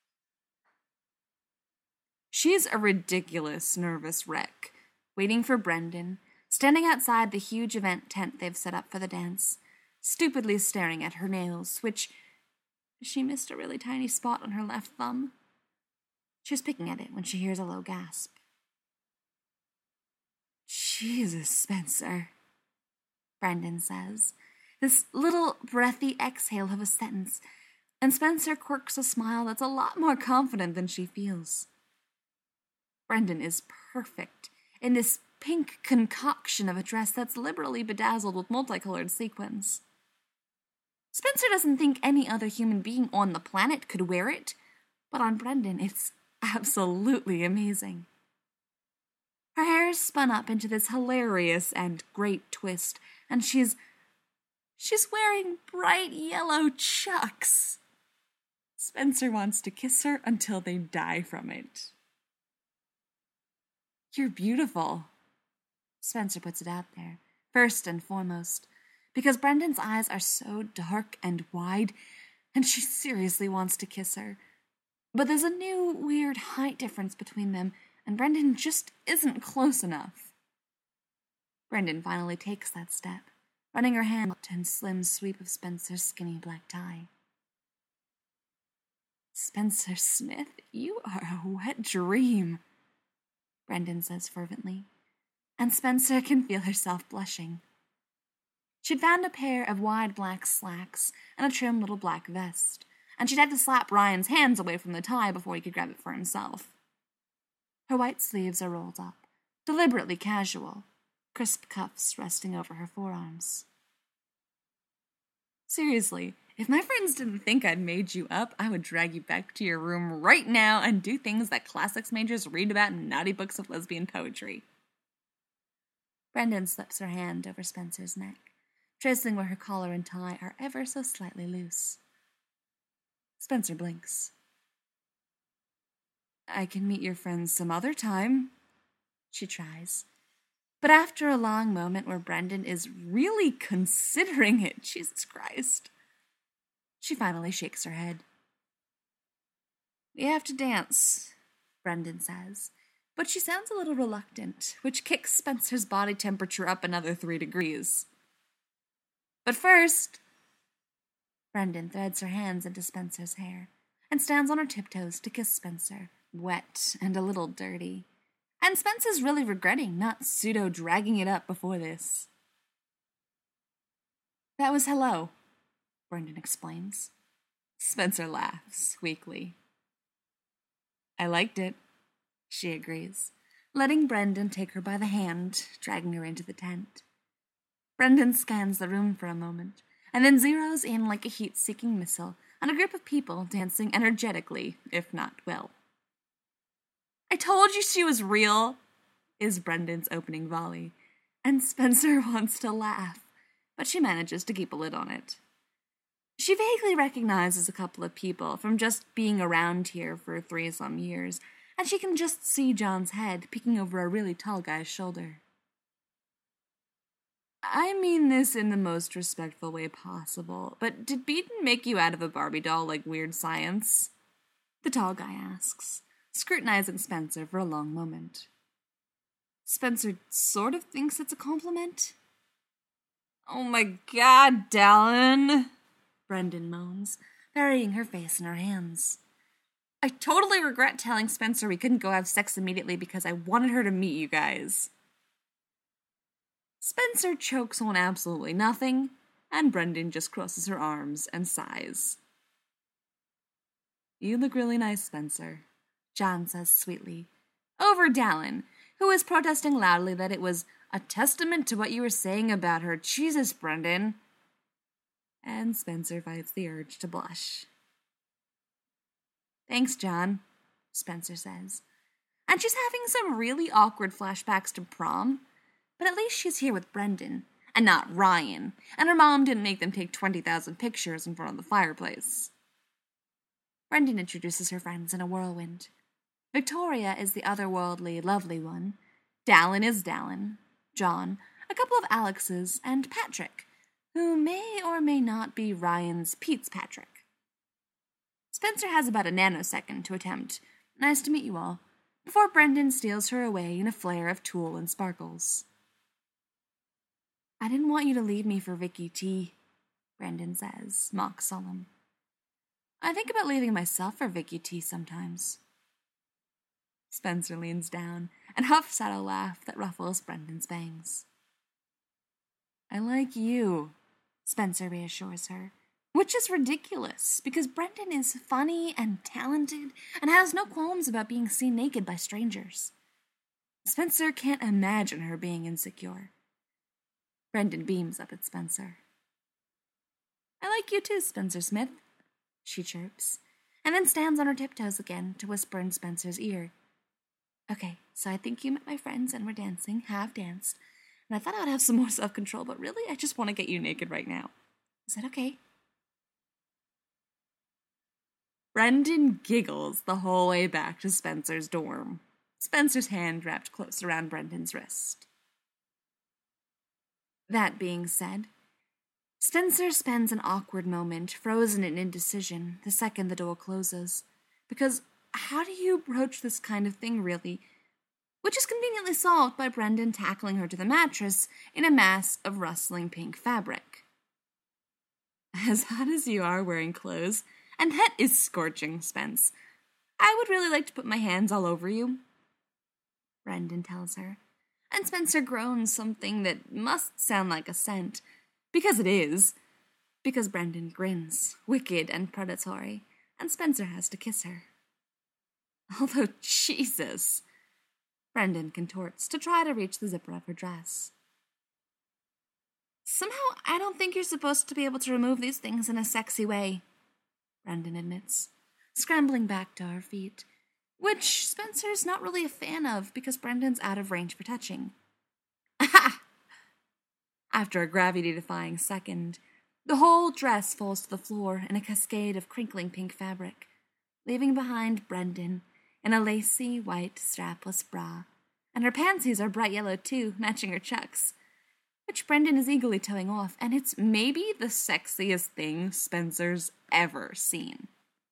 She's a ridiculous, nervous wreck, waiting for Brendan, standing outside the huge event tent they've set up for the dance, stupidly staring at her nails, which she missed a really tiny spot on her left thumb. She's picking at it when she hears a low gasp. "Jesus, Spencer," Brendan says, this little breathy exhale of a sentence, and Spencer quirks a smile that's a lot more confident than she feels. Brendan is perfect in this pink concoction of a dress that's liberally bedazzled with multicolored sequins. Spencer doesn't think any other human being on the planet could wear it, but on Brendan it's absolutely amazing. Her hair is spun up into this hilarious and great twist, and she's wearing bright yellow chucks. Spencer wants to kiss her until they die from it. You're beautiful. Spencer puts it out there, first and foremost, because Brendan's eyes are so dark and wide, and she seriously wants to kiss her. But there's a new, weird height difference between them, and Brendan just isn't close enough. Brendan finally takes that step, running her hand up and slim sweep of Spencer's skinny black tie. Spencer Smith, you are a wet dream, Brendan says fervently, and Spencer can feel herself blushing. She'd found a pair of wide black slacks and a trim little black vest, and she'd had to slap Ryan's hands away from the tie before he could grab it for himself. Her white sleeves are rolled up, deliberately casual, crisp cuffs resting over her forearms. Seriously, if my friends didn't think I'd made you up, I would drag you back to your room right now and do things that classics majors read about in naughty books of lesbian poetry. Brendan slips her hand over Spencer's neck, tracing where her collar and tie are ever so slightly loose. Spencer blinks. I can meet your friends some other time, she tries. But after a long moment where Brendan is really considering it, Jesus Christ, she finally shakes her head. We have to dance, Brendan says, but she sounds a little reluctant, which kicks Spencer's body temperature up another 3 degrees. But first, Brendan threads her hands into Spencer's hair and stands on her tiptoes to kiss Spencer, wet and a little dirty. And Spencer's really regretting not pseudo-dragging it up before this. That was hello, Brendan explains. Spencer laughs weakly. I liked it, she agrees, letting Brendan take her by the hand, dragging her into the tent. Brendan scans the room for a moment, and then zeroes in like a heat-seeking missile on a group of people dancing energetically, if not well. I told you she was real, is Brendan's opening volley, and Spencer wants to laugh, but she manages to keep a lid on it. She vaguely recognizes a couple of people from just being around here for 3-some years, and she can just see John's head peeking over a really tall guy's shoulder. I mean this in the most respectful way possible, but did Beaton make you out of a Barbie doll like Weird Science? The tall guy asks, scrutinizing Spencer for a long moment. Spencer sort of thinks it's a compliment. Oh my God, Dallin, Brendan moans, burying her face in her hands. I totally regret telling Spencer we couldn't go have sex immediately because I wanted her to meet you guys. Spencer chokes on absolutely nothing, and Brendan just crosses her arms and sighs. You look really nice, Spencer, John says sweetly, over Dallin, who is protesting loudly that it was a testament to what you were saying about her. Jesus, Brendan. And Spencer fights the urge to blush. Thanks, John, Spencer says. And she's having some really awkward flashbacks to prom, but at least she's here with Brendan, and not Ryan, and her mom didn't make them take 20,000 pictures in front of the fireplace. Brendan introduces her friends in a whirlwind. Victoria is the otherworldly, lovely one. Dallin is Dallin. John, a couple of Alexes, and Patrick, who may or may not be Ryan's Pete's Patrick. Spencer has about a nanosecond to attempt, nice to meet you all, before Brendan steals her away in a flare of tulle and sparkles. I didn't want you to leave me for Vicky T, Brendan says, mock solemn. I think about leaving myself for Vicky T sometimes. Spencer leans down and huffs out a laugh that ruffles Brendan's bangs. I like you, Spencer reassures her, which is ridiculous because Brendan is funny and talented and has no qualms about being seen naked by strangers. Spencer can't imagine her being insecure. Brendan beams up at Spencer. I like you too, Spencer Smith, she chirps, and then stands on her tiptoes again to whisper in Spencer's ear. Okay, so I think you met my friends and we're dancing, have danced, and I thought I would have some more self-control, but really I just want to get you naked right now. Is that okay? Brendan giggles the whole way back to Spencer's dorm, Spencer's hand wrapped close around Brendan's wrist. That being said, Spencer spends an awkward moment, frozen in indecision, the second the door closes. Because how do you broach this kind of thing, really? Which is conveniently solved by Brendan tackling her to the mattress in a mass of rustling pink fabric. As hot as you are wearing clothes, and that is scorching, Spence, I would really like to put my hands all over you, Brendan tells her, and Spencer groans something that must sound like assent, because it is, because Brendan grins, wicked and predatory, and Spencer has to kiss her. Although, Jesus, Brendan contorts to try to reach the zipper of her dress. Somehow, I don't think you're supposed to be able to remove these things in a sexy way, Brendan admits, scrambling back to her feet, which Spencer's not really a fan of because Brendan's out of range for touching. Aha! After a gravity-defying second, the whole dress falls to the floor in a cascade of crinkling pink fabric, leaving behind Brendan in a lacy white strapless bra, and her panties are bright yellow too, matching her chucks, which Brendan is eagerly towing off, and it's maybe the sexiest thing Spencer's ever seen.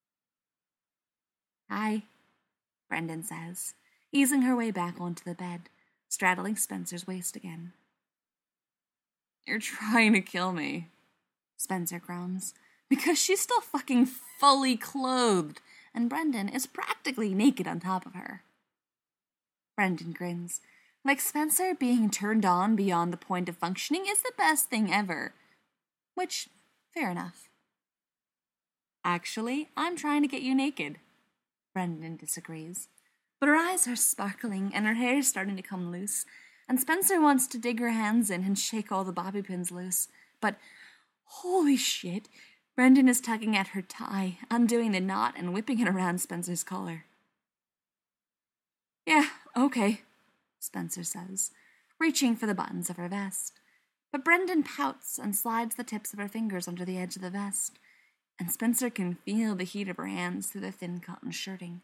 Hi, Brendan says, easing her way back onto the bed, straddling Spencer's waist again. You're trying to kill me, Spencer groans, because she's still fucking fully clothed, and Brendan is practically naked on top of her. Brendan grins, like Spencer being turned on beyond the point of functioning is the best thing ever. Which, fair enough. Actually, I'm trying to get you naked, Brendan disagrees, but her eyes are sparkling and her hair is starting to come loose, and Spencer wants to dig her hands in and shake all the bobby pins loose, but holy shit, Brendan is tugging at her tie, undoing the knot and whipping it around Spencer's collar. Yeah, okay, Spencer says, reaching for the buttons of her vest, but Brendan pouts and slides the tips of her fingers under the edge of the vest, and Spencer can feel the heat of her hands through the thin cotton shirting.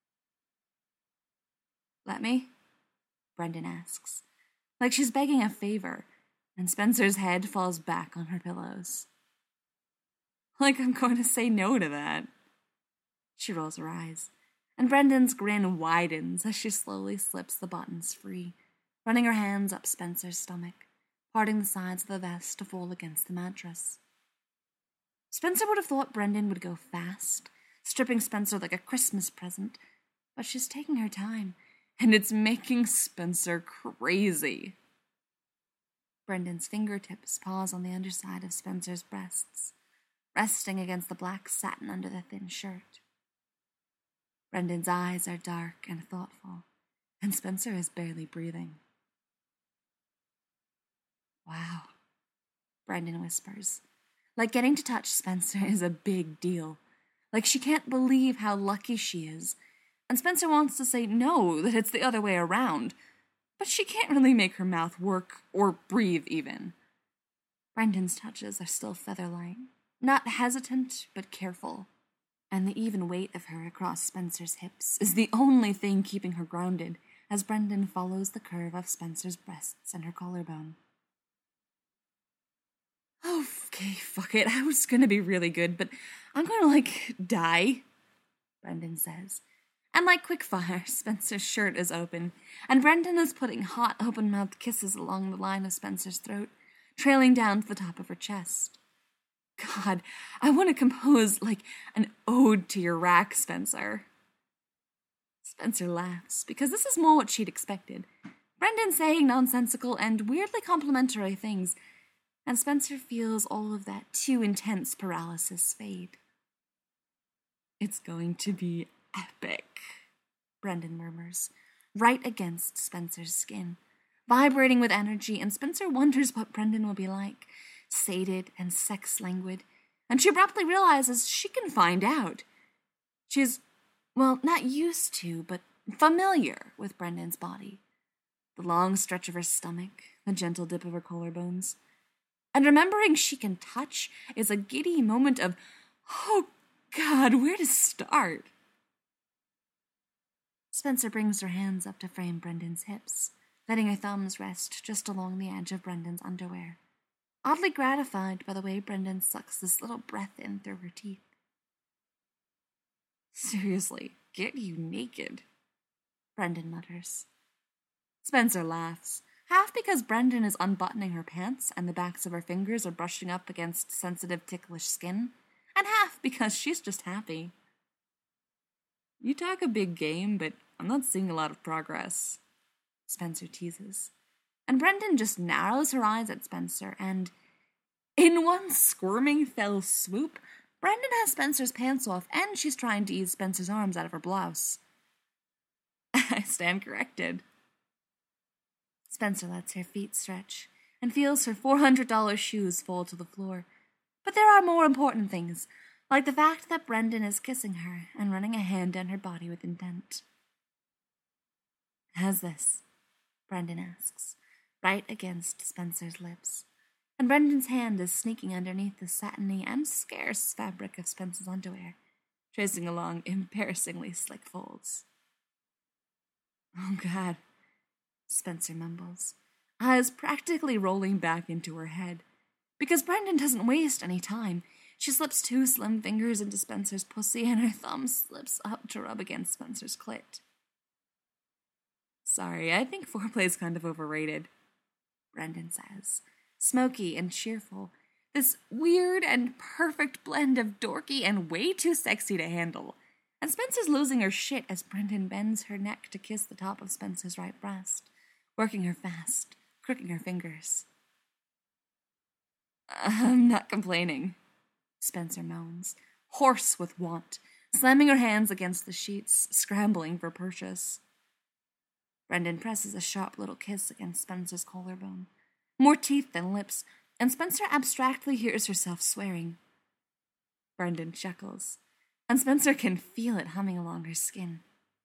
Let me? Brendan asks, like she's begging a favor, and Spencer's head falls back on her pillows. Like I'm going to say no to that. She rolls her eyes, and Brendan's grin widens as she slowly slips the buttons free, running her hands up Spencer's stomach, parting the sides of the vest to fall against the mattress. Spencer would have thought Brendan would go fast, stripping Spencer like a Christmas present, but she's taking her time, and it's making Spencer crazy. Brendan's fingertips pause on the underside of Spencer's breasts, resting against the black satin under the thin shirt. Brendan's eyes are dark and thoughtful, and Spencer is barely breathing. Wow, Brendan whispers, like getting to touch Spencer is a big deal, like she can't believe how lucky she is, and Spencer wants to say no, that it's the other way around, but she can't really make her mouth work or breathe even. Brendan's touches are still feather-light, not hesitant but careful, and the even weight of her across Spencer's hips is the only thing keeping her grounded as Brendan follows the curve of Spencer's breasts and her collarbone. Okay, fuck it, I was gonna be really good, but I'm gonna, die, Brendan says. And like quickfire, Spencer's shirt is open, and Brendan is putting hot, open-mouthed kisses along the line of Spencer's throat, trailing down to the top of her chest. God, I want to compose, an ode to your rack, Spencer. Spencer laughs, because this is more what she'd expected. Brendan saying nonsensical and weirdly complimentary things, and Spencer feels all of that too intense paralysis fade. "It's going to be epic," Brendan murmurs, right against Spencer's skin, vibrating with energy, and Spencer wonders what Brendan will be like, sated and sex-languid, and she abruptly realizes she can find out. She's, well, not used to, but familiar with Brendan's body. The long stretch of her stomach, the gentle dip of her collarbones. And remembering she can touch is a giddy moment of, oh God, where to start? Spencer brings her hands up to frame Brendan's hips, letting her thumbs rest just along the edge of Brendan's underwear, oddly gratified by the way Brendan sucks this little breath in through her teeth. "Seriously, get you naked," Brendan mutters. Spencer laughs, half because Brendan is unbuttoning her pants and the backs of her fingers are brushing up against sensitive, ticklish skin, and half because she's just happy. "You talk a big game, but I'm not seeing a lot of progress," Spencer teases. And Brendan just narrows her eyes at Spencer, and in one squirming fell swoop, Brendan has Spencer's pants off, and she's trying to ease Spencer's arms out of her blouse. I stand corrected. Spencer lets her feet stretch and feels her $400 shoes fall to the floor. But there are more important things, like the fact that Brendan is kissing her and running a hand down her body with intent. "How's this?" Brendan asks, right against Spencer's lips. And Brendan's hand is sneaking underneath the satiny and scarce fabric of Spencer's underwear, tracing along embarrassingly slick folds. "Oh, God," Spencer mumbles, eyes practically rolling back into her head. Because Brendan doesn't waste any time, she slips two slim fingers into Spencer's pussy and her thumb slips up to rub against Spencer's clit. "Sorry, I think foreplay's kind of overrated," Brendan says, smoky and cheerful, this weird and perfect blend of dorky and way too sexy to handle. And Spencer's losing her shit as Brendan bends her neck to kiss the top of Spencer's right breast, working her fast, crooking her fingers. "I'm not complaining," Spencer moans, hoarse with want, slamming her hands against the sheets, scrambling for purchase. Brendan presses a sharp little kiss against Spencer's collarbone, more teeth than lips, and Spencer abstractly hears herself swearing. Brendan chuckles, and Spencer can feel it humming along her skin.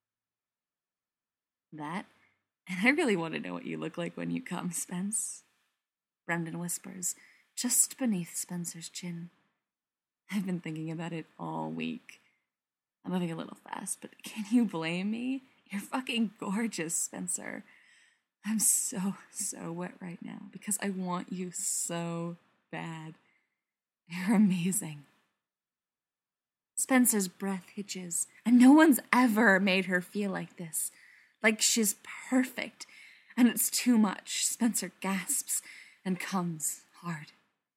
"That, and I really want to know what you look like when you come, Spence," Brendan whispers, just beneath Spencer's chin. "I've been thinking about it all week. I'm moving a little fast, but can you blame me? You're fucking gorgeous, Spencer. I'm so wet right now because I want you so bad. You're amazing." Spencer's breath hitches, and no one's ever made her feel like this. Like she's perfect, and it's too much. Spencer gasps and comes hard.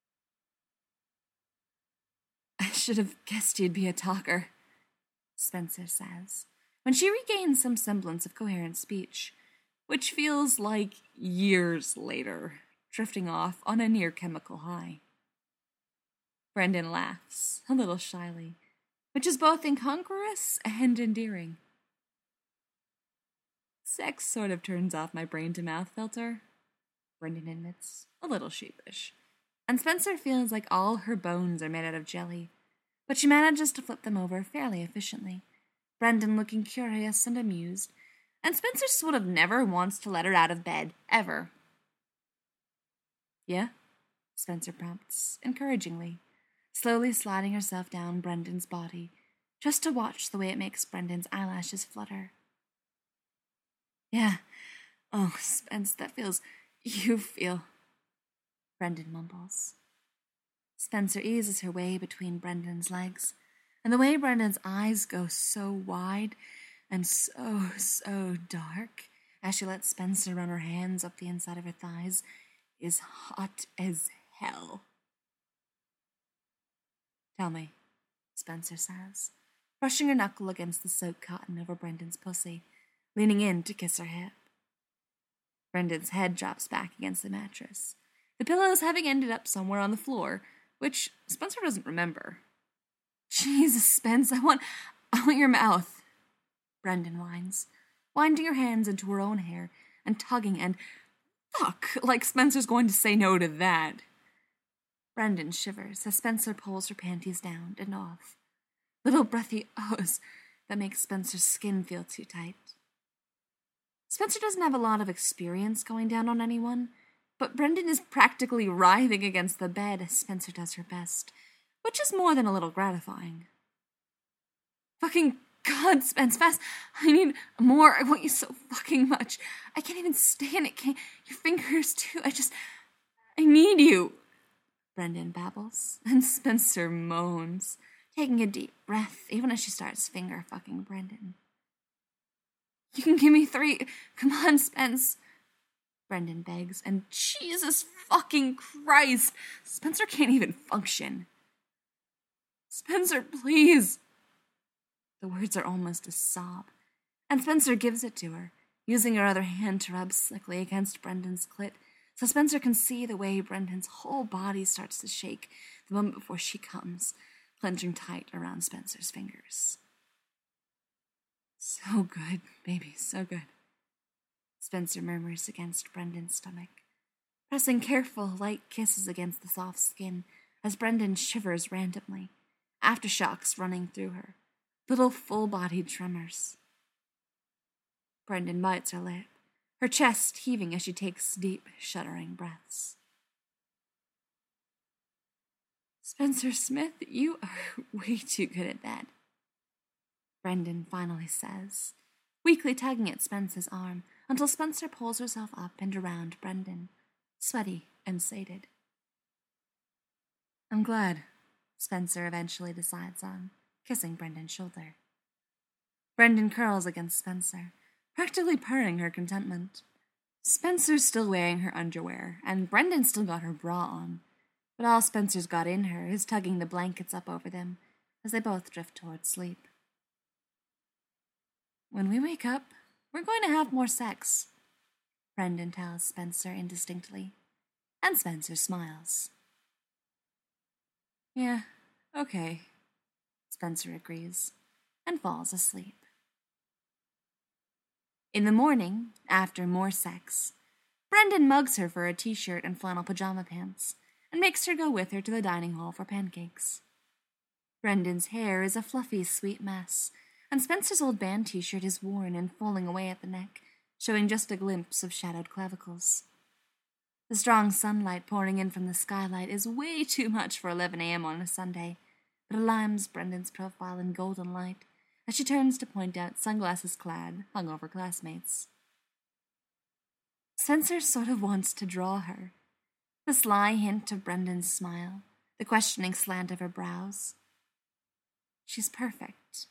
"I should have guessed you'd be a talker," Spencer says, when she regains some semblance of coherent speech, which feels like years later, drifting off on a near-chemical high. Brendan laughs, a little shyly, which is both incongruous and endearing. "Sex sort of turns off my brain-to-mouth filter," Brendan admits, a little sheepish. And Spencer feels like all her bones are made out of jelly, but she manages to flip them over fairly efficiently, Brendan looking curious and amused, and Spencer sort of never wants to let her out of bed, ever. "Yeah?" Spencer prompts, encouragingly, slowly sliding herself down Brendan's body, just to watch the way it makes Brendan's eyelashes flutter. "Yeah. Oh, Spence, that feels... You feel..." Brendan mumbles. Spencer eases her way between Brendan's legs, and the way Brendan's eyes go so wide and so dark as she lets Spencer run her hands up the inside of her thighs is hot as hell. "Tell me," Spencer says, brushing her knuckle against the soaked cotton over Brendan's pussy, leaning in to kiss her hip. Brendan's head drops back against the mattress, the pillows having ended up somewhere on the floor, which Spencer doesn't remember. Jesus, Spence, I want your mouth, Brendan whines, winding her hands into her own hair and tugging and, fuck, like Spencer's going to say no to that. Brendan shivers as Spencer pulls her panties down and off. Little breathy ohs that make Spencer's skin feel too tight. Spencer doesn't have a lot of experience going down on anyone, but Brendan is practically writhing against the bed as Spencer does her best, which is more than a little gratifying. Fucking God, Spence, fast. I need more. I want you so fucking much. I can't even stand it. Your fingers, too. I need you. Brendan babbles, and Spencer moans, taking a deep breath, even as she starts finger-fucking Brendan. You can give me 3. Come on, Spence. Brendan begs, and Jesus fucking Christ, Spencer can't even function. Spencer, please. The words are almost a sob, and Spencer gives it to her, using her other hand to rub slickly against Brendan's clit, so Spencer can see the way Brendan's whole body starts to shake the moment before she comes, clenching tight around Spencer's fingers. So good, baby, so good, Spencer murmurs against Brendan's stomach, pressing careful, light kisses against the soft skin as Brendan shivers randomly, aftershocks running through her, little full-bodied tremors. Brendan bites her lip, her chest heaving as she takes deep, shuddering breaths. Spencer Smith, you are way too good at that, Brendan finally says, weakly tugging at Spencer's arm until Spencer pulls herself up and around Brendan, sweaty and sated. I'm glad, Spencer eventually decides on, kissing Brendan's shoulder. Brendan curls against Spencer, practically purring her contentment. Spencer's still wearing her underwear, and Brendan's still got her bra on, but all Spencer's got in her is tugging the blankets up over them as they both drift towards sleep. When we wake up, we're going to have more sex, Brendan tells Spencer indistinctly, and Spencer smiles. Yeah, okay, Spencer agrees, and falls asleep. In the morning, after more sex, Brendan mugs her for a t-shirt and flannel pajama pants, and makes her go with her to the dining hall for pancakes. Brendan's hair is a fluffy, sweet mess, and Spencer's old band t-shirt is worn and falling away at the neck, showing just a glimpse of shadowed clavicles. The strong sunlight pouring in from the skylight is way too much for 11 a.m. on a Sunday, but aligns Brendan's profile in golden light as she turns to point out sunglasses-clad, hungover classmates. Spencer sort of wants to draw her, the sly hint of Brendan's smile, the questioning slant of her brows. She's perfect.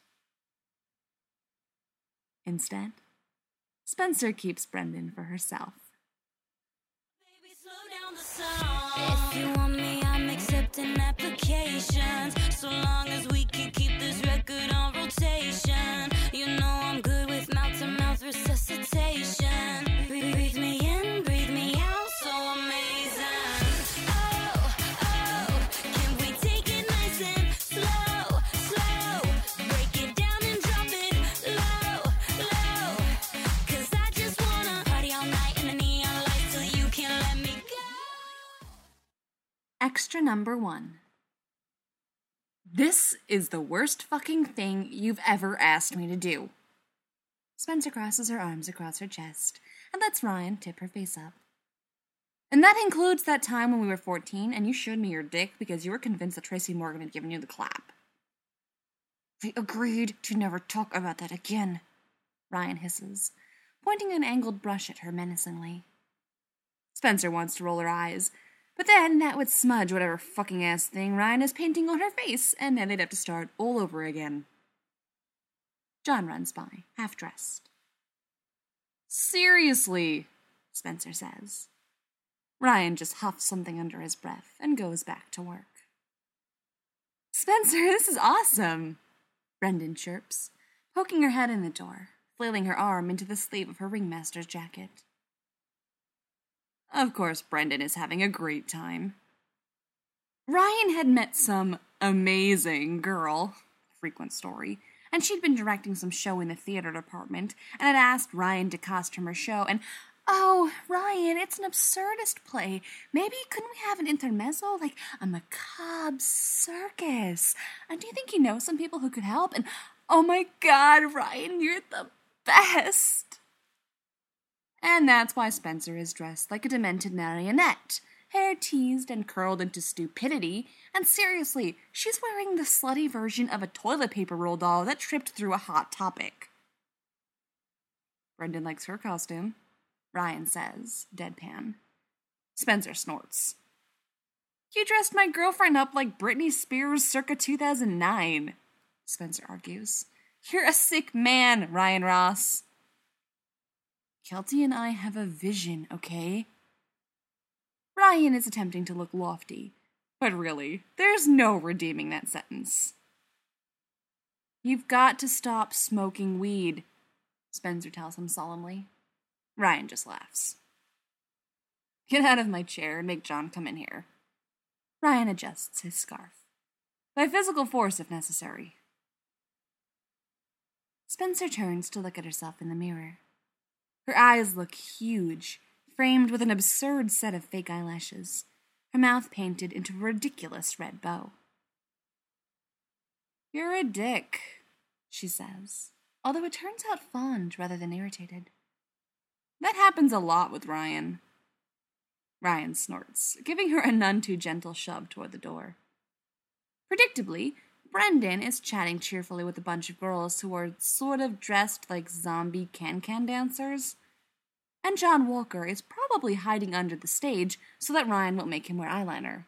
Instead, Spencer keeps Brendan for herself. Baby, slow down the song. If you want me, I'm accepting applications. So long as we can keep this record on rotation. You know I'm good with mouth-to-mouth resuscitation. Breathe me in, breathe me out, so amazing. Oh, oh, can we take it nice and slow, slow? Break it down and drop it low, low. 'Cause I just wanna party all night in the neon lights till you can't let me go. Extra number 1. This is the worst fucking thing you've ever asked me to do. Spencer crosses her arms across her chest and lets Ryan tip her face up. And that includes that time when we were 14 and you showed me your dick because you were convinced that Tracy Morgan had given you the clap. We agreed to never talk about that again, Ryan hisses, pointing an angled brush at her menacingly. Spencer wants to roll her eyes, but then that would smudge whatever fucking ass thing Ryan is painting on her face, and then they'd have to start all over again. John runs by, half-dressed. Seriously, Spencer says. Ryan just huffs something under his breath and goes back to work. Spencer, this is awesome, Brendan chirps, poking her head in the door, flailing her arm into the sleeve of her ringmaster's jacket. Of course, Brendan is having a great time. Ryan had met some amazing girl, frequent story, and she'd been directing some show in the theater department, and had asked Ryan to costume her show, and oh, Ryan, it's an absurdist play. Maybe couldn't we have an intermezzo, like a macabre circus? And do you think you know some people who could help? And oh my God, Ryan, you're the best. And that's why Spencer is dressed like a demented marionette, hair teased and curled into stupidity, and seriously, she's wearing the slutty version of a toilet paper roll doll that tripped through a Hot Topic. Brendan likes her costume, Ryan says, deadpan. Spencer snorts. You dressed my girlfriend up like Britney Spears circa 2009, Spencer argues. You're a sick man, Ryan Ross. Kelty and I have a vision, okay? Ryan is attempting to look lofty, but really, there's no redeeming that sentence. You've got to stop smoking weed, Spencer tells him solemnly. Ryan just laughs. Get out of my chair and make John come in here. Ryan adjusts his scarf. By physical force, if necessary. Spencer turns to look at herself in the mirror. Her eyes look huge, framed with an absurd set of fake eyelashes, her mouth painted into a ridiculous red bow. You're a dick, she says, although it turns out fond rather than irritated. That happens a lot with Ryan. Ryan snorts, giving her a none too gentle shove toward the door. Predictably, Brendan is chatting cheerfully with a bunch of girls who are sort of dressed like zombie can-can dancers. And John Walker is probably hiding under the stage so that Ryan won't make him wear eyeliner.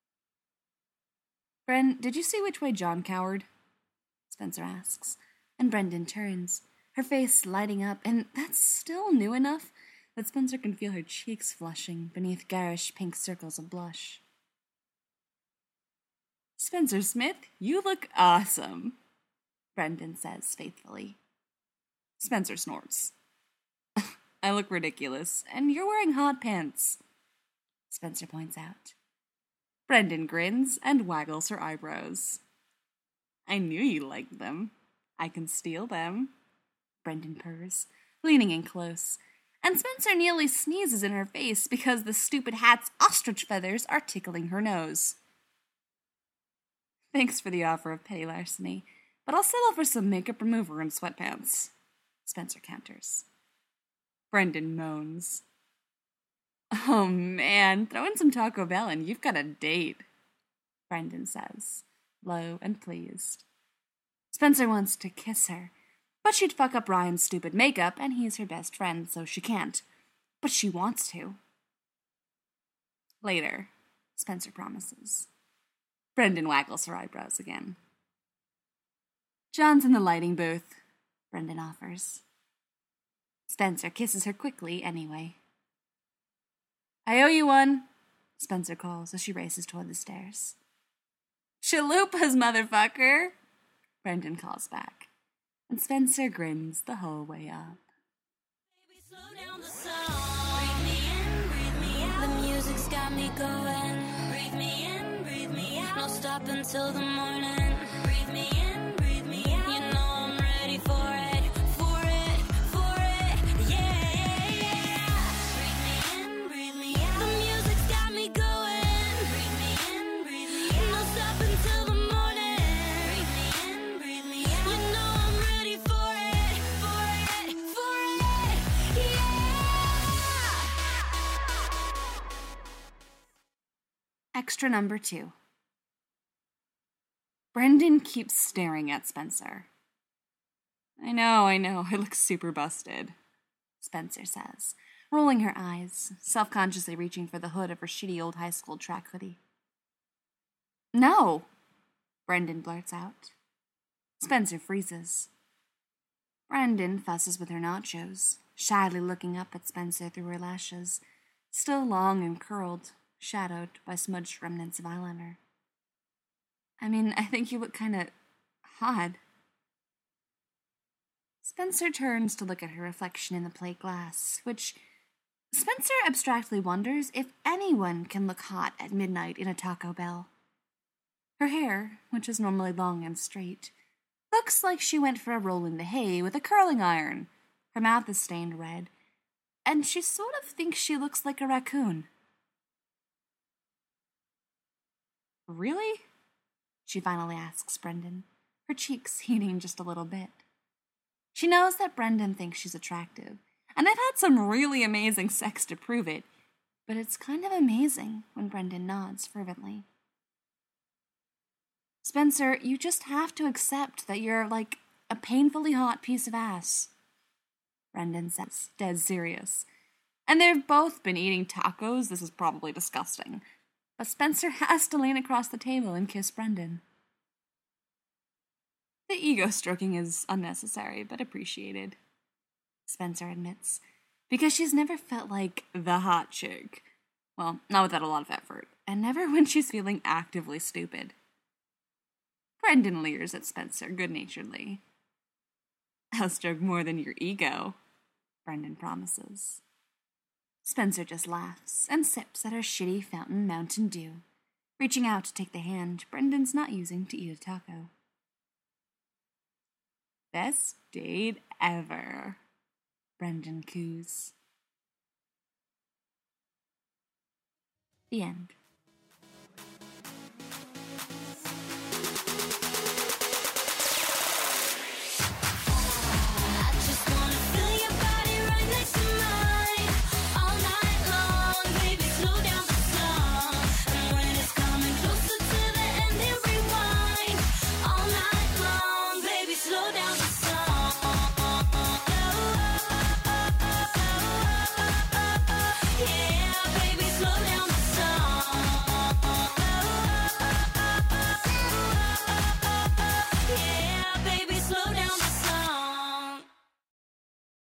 Bren, did you see which way John cowered? Spencer asks, and Brendan turns, her face lighting up, and that's still new enough that Spencer can feel her cheeks flushing beneath garish pink circles of blush. Spencer Smith, you look awesome, Brendan says faithfully. Spencer snorts. I look ridiculous, and you're wearing hot pants, Spencer points out. Brendan grins and waggles her eyebrows. I knew you liked them. I can steal them, Brendan purrs, leaning in close, and Spencer nearly sneezes in her face because the stupid hat's ostrich feathers are tickling her nose. Thanks for the offer of petty larceny, but I'll settle for some makeup remover and sweatpants, Spencer counters. Brendan moans. Oh man, throw in some Taco Bell and you've got a date, Brendan says, low and pleased. Spencer wants to kiss her, but she'd fuck up Ryan's stupid makeup and he's her best friend, so she can't. But she wants to. Later, Spencer promises. Brendan waggles her eyebrows again. John's in the lighting booth, Brendan offers. Spencer kisses her quickly anyway. I owe you one, Spencer calls as she races toward the stairs. Chalupas, motherfucker, Brendan calls back, and Spencer grins the whole way up. Baby, slow down the song. Breathe me in, breathe me out. The music's got me going. Breathe me in, breathe me out. No stop until the morning. Breathe me in, breathe me out. You know I'm ready for it, for it, for it. Yeah, yeah, yeah. Breathe me in, breathe me out. The music's got me going. Breathe me in, breathe me out. No stop until the morning. Breathe me in, breathe me out. You know I'm ready for it, for it, for it. Yeah. Extra number 2. Brendan keeps staring at Spencer. I know, I look super busted, Spencer says, rolling her eyes, self-consciously reaching for the hood of her shitty old high school track hoodie. No, Brendan blurts out. Spencer freezes. Brendan fusses with her nachos, shyly looking up at Spencer through her lashes, still long and curled, shadowed by smudged remnants of eyeliner. I mean, I think you look kinda hot. Spencer turns to look at her reflection in the plate glass, which Spencer abstractly wonders if anyone can look hot at midnight in a Taco Bell. Her hair, which is normally long and straight, looks like she went for a roll in the hay with a curling iron. Her mouth is stained red, and she sort of thinks she looks like a raccoon. Really? She finally asks Brendan, her cheeks heating just a little bit. She knows that Brendan thinks she's attractive, and they've had some really amazing sex to prove it, but it's kind of amazing when Brendan nods fervently. Spencer, you just have to accept that you're like a painfully hot piece of ass, Brendan says, dead serious. And they've both been eating tacos. This is probably disgusting. But Spencer has to lean across the table and kiss Brendan. The ego stroking is unnecessary, but appreciated, Spencer admits, because she's never felt like the hot chick. Well, not without a lot of effort, and never when she's feeling actively stupid. Brendan leers at Spencer good-naturedly. I'll stroke more than your ego, Brendan promises. Spencer just laughs and sips at her shitty fountain Mountain Dew, reaching out to take the hand Brendan's not using to eat a taco. Best date ever, Brendan coos. The end.